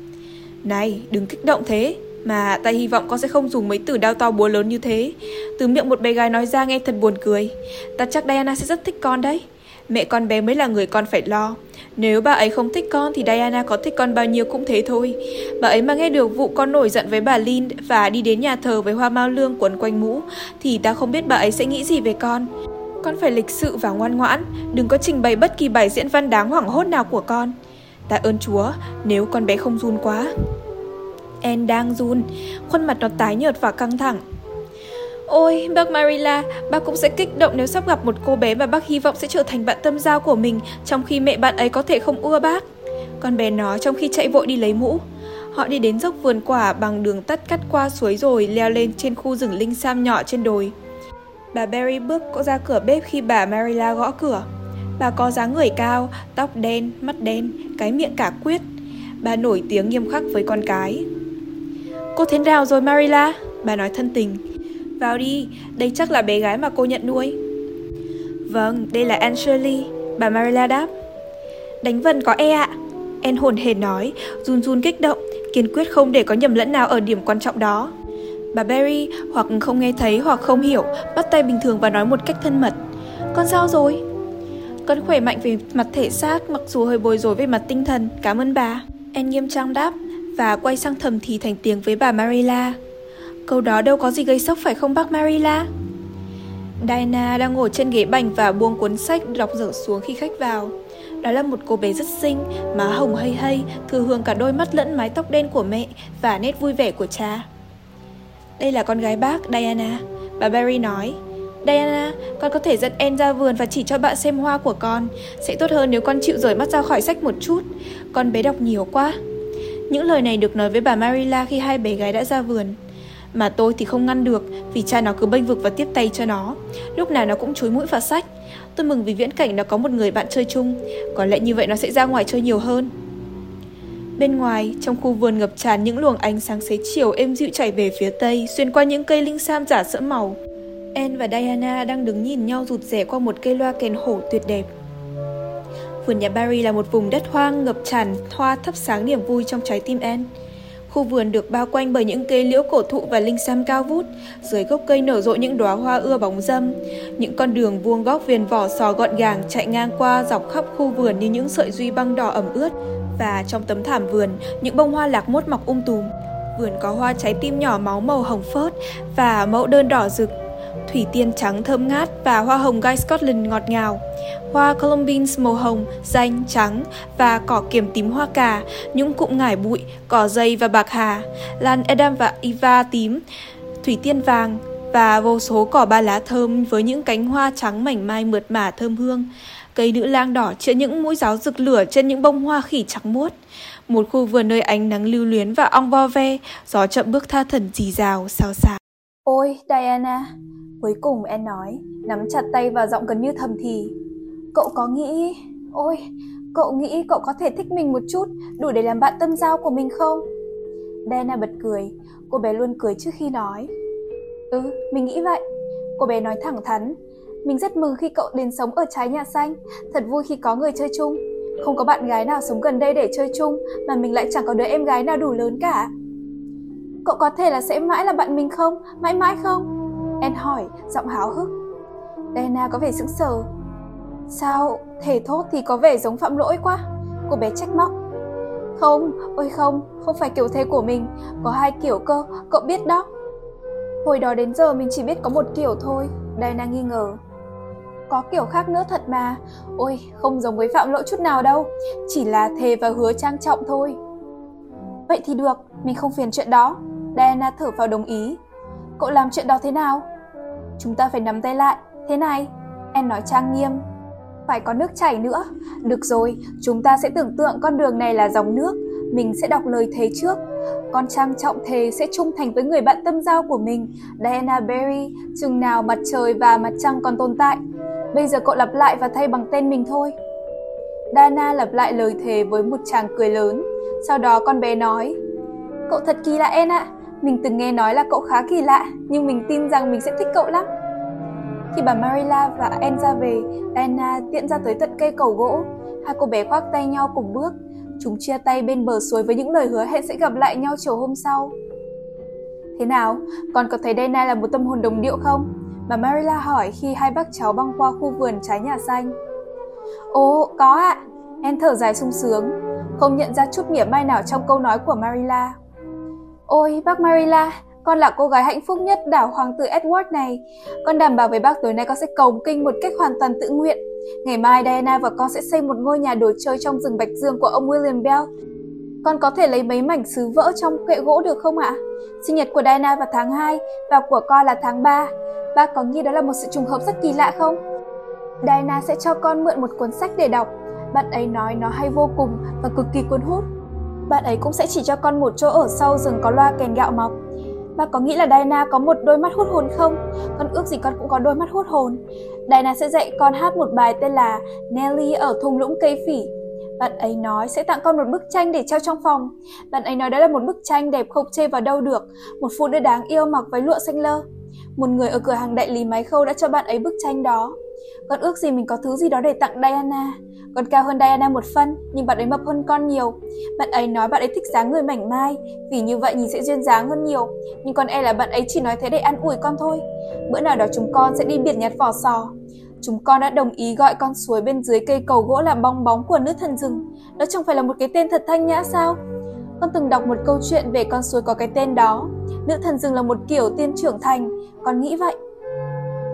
Này, đừng kích động thế. Mà ta hy vọng con sẽ không dùng mấy từ đao to búa lớn như thế. Từ miệng một bé gái nói ra nghe thật buồn cười. Ta chắc Diana sẽ rất thích con đấy. Mẹ con bé mới là người con phải lo. Nếu bà ấy không thích con thì Diana có thích con bao nhiêu cũng thế thôi. Bà ấy mà nghe được vụ con nổi giận với bà Lynn và đi đến nhà thờ với hoa mao lương quấn quanh mũ thì ta không biết bà ấy sẽ nghĩ gì về con. Con phải lịch sự và ngoan ngoãn, đừng có trình bày bất kỳ bài diễn văn đáng hoảng hốt nào của con. Tạ ơn Chúa nếu con bé không run quá. Anne đang run, khuôn mặt nó tái nhợt và căng thẳng. Ôi, bác Marilla, bác cũng sẽ kích động nếu sắp gặp một cô bé mà bác hy vọng sẽ trở thành bạn tâm giao của mình, trong khi mẹ bạn ấy có thể không ưa bác. Con bé nói trong khi chạy vội đi lấy mũ. Họ đi đến dốc vườn quả bằng đường tắt cắt qua suối rồi leo lên trên khu rừng linh sam nhỏ trên đồi. Bà Barry bước ra cửa bếp khi bà Marilla gõ cửa. Bà có dáng người cao, tóc đen, mắt đen, cái miệng cả quyết. Bà nổi tiếng nghiêm khắc với con cái. Cô thế nào rồi Marilla? Bà nói thân tình. Vào đi, đây chắc là bé gái mà cô nhận nuôi. Vâng, đây là Anne Shirley, bà Marilla đáp. Đánh vần có e ạ, Anne hồn hển nói, run run kích động, kiên quyết không để có nhầm lẫn nào ở điểm quan trọng đó. Bà Barry hoặc không nghe thấy hoặc không hiểu, bắt tay bình thường và nói một cách thân mật. Con sao rồi? Con khỏe mạnh về mặt thể xác, mặc dù hơi bối rối về mặt tinh thần, cảm ơn bà. Anne nghiêm trang đáp và quay sang thầm thì thành tiếng với bà Marilla. Câu đó đâu có gì gây sốc phải không bác Marilla? Diana đang ngồi trên ghế bành và buông cuốn sách đọc dở xuống khi khách vào. Đó là một cô bé rất xinh, má hồng hây hây, thừa hưởng cả đôi mắt lẫn mái tóc đen của mẹ và nét vui vẻ của cha. Đây là con gái bác, Diana, bà Barry nói. Diana, con có thể dẫn Anne ra vườn và chỉ cho bạn xem hoa của con. Sẽ tốt hơn nếu con chịu rời mắt ra khỏi sách một chút. Con bé đọc nhiều quá. Những lời này được nói với bà Marilla khi hai bé gái đã ra vườn. Mà tôi thì không ngăn được, vì cha nó cứ bênh vực và tiếp tay cho nó. Lúc nào nó cũng chúi mũi vào sách. Tôi mừng vì viễn cảnh nó có một người bạn chơi chung. Có lẽ như vậy nó sẽ ra ngoài chơi nhiều hơn. Bên ngoài, trong khu vườn ngập tràn những luồng ánh sáng xế chiều êm dịu chảy về phía tây, xuyên qua những cây linh sam giả sẫm màu. Anne và Diana đang đứng nhìn nhau rụt rè qua một cây loa kèn hổ tuyệt đẹp. Vườn nhà Barry là một vùng đất hoang ngập tràn hoa thắp sáng niềm vui trong trái tim Anne. Khu vườn được bao quanh bởi những cây liễu cổ thụ và linh sam cao vút, dưới gốc cây nở rộ những đóa hoa ưa bóng râm. Những con đường vuông góc viền vỏ sò gọn gàng chạy ngang qua dọc khắp khu vườn như những sợi duy băng đỏ ẩm ướt, và trong tấm thảm vườn, những bông hoa lạc mốt mọc tùm. Vườn có hoa trái tim nhỏ máu màu hồng phớt và mẫu đơn đỏ rực, thủy tiên trắng thơm ngát và hoa hồng gai Scotland ngọt ngào. Hoa columbines màu hồng, danh, trắng và cỏ kiềm tím hoa cà, những cụm ngải bụi, cỏ dây và bạc hà, lan Adam và Eva tím, thủy tiên vàng và vô số cỏ ba lá thơm với những cánh hoa trắng mảnh mai mượt mà thơm hương. Cây nữ lang đỏ chĩa những mũi giáo rực lửa trên những bông hoa khỉ trắng muốt. Một khu vườn nơi ánh nắng lưu luyến và ong vo ve, gió chậm bước tha thẩn rì rào, xào xạc. Ôi, Diana, cuối cùng Anne nói, nắm chặt tay và giọng gần như thầm thì. Cậu nghĩ cậu có thể thích mình một chút, đủ để làm bạn tâm giao của mình không? Diana bật cười, cô bé luôn cười trước khi nói. Mình nghĩ vậy. Cô bé nói thẳng thắn. Mình rất mừng khi cậu đến sống ở trái nhà xanh, thật vui khi có người chơi chung. Không có bạn gái nào sống gần đây để chơi chung, mà mình lại chẳng có đứa em gái nào đủ lớn cả. Cậu có thể là sẽ mãi là bạn mình không? Mãi mãi không? Anne hỏi, giọng háo hức. Diana có vẻ sững sờ. Sao, thể thốt thì có vẻ giống phạm lỗi quá. Cô bé trách móc. Không phải kiểu thế của mình. Có 2 kiểu cơ, cậu biết đó. Hồi đó đến giờ mình chỉ biết có 1 kiểu thôi. Diana nghi ngờ. Có kiểu khác nữa thật mà. Ôi, không giống với phạm lỗi chút nào đâu. Chỉ là thề và hứa trang trọng thôi. Vậy thì được, mình không phiền chuyện đó. Diana thở phào đồng ý. Cậu làm chuyện đó thế nào? Chúng ta phải nắm tay lại. Thế này, Anne nói trang nghiêm. Phải có nước chảy nữa. Được rồi, chúng ta sẽ tưởng tượng con đường này là dòng nước. Mình sẽ đọc lời thề trước. Con trang trọng thề sẽ trung thành với người bạn tâm giao của mình, Diana Barry, chừng nào mặt trời và mặt trăng còn tồn tại. Bây giờ cậu lặp lại và thay bằng tên mình thôi. Diana lặp lại lời thề với một tràng cười lớn. Sau đó con bé nói, cậu thật kỳ lạ Anne ạ. Mình từng nghe nói là cậu khá kỳ lạ, nhưng mình tin rằng mình sẽ thích cậu lắm. Khi bà Marilla và Anne ra về, Diana tiện ra tới tận cây cầu gỗ. 2 cô bé khoác tay nhau cùng bước. Chúng chia tay bên bờ suối với những lời hứa hẹn sẽ gặp lại nhau chiều hôm sau. Thế nào, con có thấy Diana là một tâm hồn đồng điệu không? Bà Marilla hỏi khi 2 bác cháu băng qua khu vườn trái nhà xanh. Ồ, có ạ. Anne thở dài sung sướng, không nhận ra chút mỉa mai nào trong câu nói của Marilla. Ôi, bác Marilla, con là cô gái hạnh phúc nhất đảo hoàng tử Edward này. Con đảm bảo với bác tối nay con sẽ cầu kinh một cách hoàn toàn tự nguyện. Ngày mai Diana và con sẽ xây một ngôi nhà đồ chơi trong rừng Bạch Dương của ông William Bell. Con có thể lấy mấy mảnh sứ vỡ trong kệ gỗ được không ạ? Sinh nhật của Diana vào tháng 2 và của con là tháng 3. Bác có nghĩ đó là một sự trùng hợp rất kỳ lạ không? Diana sẽ cho con mượn một cuốn sách để đọc. Bạn ấy nói nó hay vô cùng và cực kỳ cuốn hút. Bạn ấy cũng sẽ chỉ cho con một chỗ ở sau rừng có loa kèn gạo mọc. Bác có nghĩ là Diana có một đôi mắt hút hồn không? Con ước gì con cũng có đôi mắt hút hồn. Diana sẽ dạy con hát một bài tên là Nelly ở thung lũng cây phỉ. Bạn ấy nói sẽ tặng con một bức tranh để treo trong phòng. Bạn ấy nói đó là một bức tranh đẹp không chê vào đâu được. Một phụ nữ đáng yêu mặc váy lụa xanh lơ. Một người ở cửa hàng đại lý máy khâu đã cho bạn ấy bức tranh đó. Con ước gì mình có thứ gì đó để tặng Diana. Con cao hơn Diana 1 phân, nhưng bạn ấy mập hơn con nhiều. Bạn ấy nói bạn ấy thích dáng người mảnh mai, vì như vậy nhìn sẽ duyên dáng hơn nhiều. Nhưng con e là bạn ấy chỉ nói thế để an ủi con thôi. Bữa nào đó chúng con sẽ đi biển nhặt vỏ sò. Chúng con đã đồng ý gọi con suối bên dưới cây cầu gỗ là bong bóng của nữ thần rừng. Đó chẳng phải là một cái tên thật thanh nhã sao? Con từng đọc một câu chuyện về con suối có cái tên đó. Nữ thần rừng là một kiểu tiên trưởng thành, con nghĩ vậy.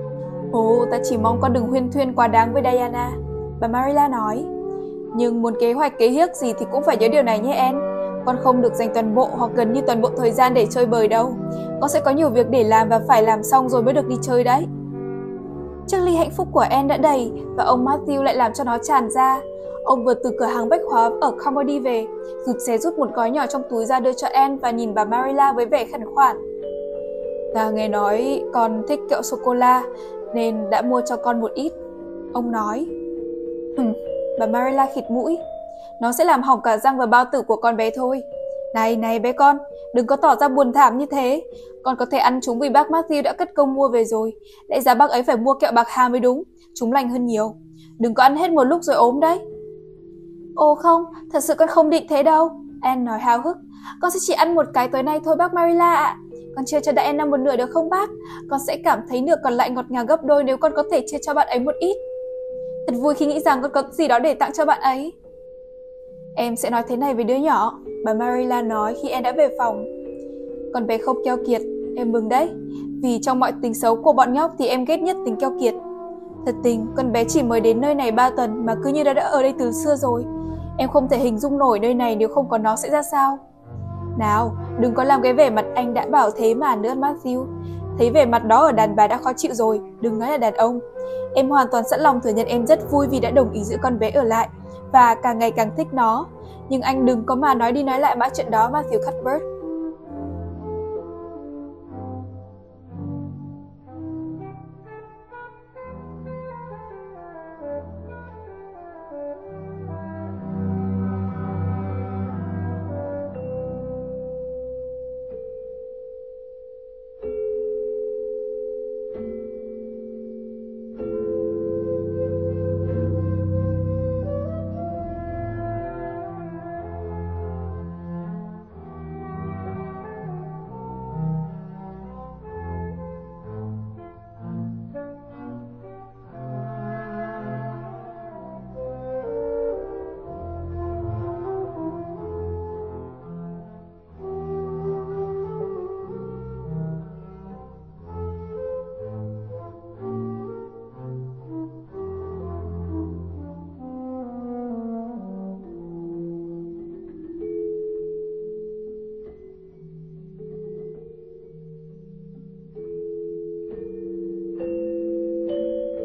Ồ, ta chỉ mong con đừng huyên thuyên quá đáng với Diana, bà Marilla nói. Nhưng muốn kế hoạch kế hiếc gì thì cũng phải nhớ điều này nhé Anne. Con không được dành toàn bộ hoặc gần như toàn bộ thời gian để chơi bời đâu. Con sẽ có nhiều việc để làm và phải làm xong rồi mới được đi chơi đấy. Chiếc ly hạnh phúc của Anne đã đầy và ông Matthew lại làm cho nó tràn ra. Ông vừa từ cửa hàng bách hóa ở Carmody về, rút một gói nhỏ trong túi ra đưa cho Anne và nhìn bà Marilla với vẻ khẩn khoản. Ta nghe nói con thích kẹo sô-cô-la nên đã mua cho con một ít, ông nói. Bà Marilla khịt mũi. Nó sẽ làm hỏng cả răng và bao tử của con bé thôi. Này bé con, đừng có tỏ ra buồn thảm như thế. Con có thể ăn chúng vì bác Matthew đã cất công mua về rồi. Lẽ ra bác ấy phải mua kẹo bạc hà mới đúng. Chúng lành hơn nhiều. Đừng có ăn hết một lúc rồi ốm đấy. Ồ không, thật sự con không định thế đâu, Anne nói háo hức. Con sẽ chỉ ăn một cái tối nay thôi bác Marilla ạ. Con chia cho Diana một nửa được không bác? Con sẽ cảm thấy nửa còn lại ngọt ngào gấp đôi nếu con có thể chia cho bạn ấy một ít. Thật vui khi nghĩ rằng con có gì đó để tặng cho bạn ấy. Em sẽ nói thế này với đứa nhỏ, bà Marilla nói khi em đã về phòng. Con bé không keo kiệt, em mừng đấy. Vì trong mọi tính xấu của bọn nhóc thì em ghét nhất tính keo kiệt. Thật tình, con bé chỉ mới đến nơi này 3 tuần mà cứ như đã ở đây từ xưa rồi. Em không thể hình dung nổi nơi này nếu không có nó sẽ ra sao. Nào, đừng có làm cái vẻ mặt anh đã bảo thế mà nữa Matthew. Thấy vẻ mặt đó ở đàn bà đã khó chịu rồi, đừng nói là đàn ông. Em hoàn toàn sẵn lòng thừa nhận em rất vui vì đã đồng ý giữ con bé ở lại và càng ngày càng thích nó. Nhưng anh đừng có mà nói đi nói lại mãi chuyện đó Matthew Cuthbert.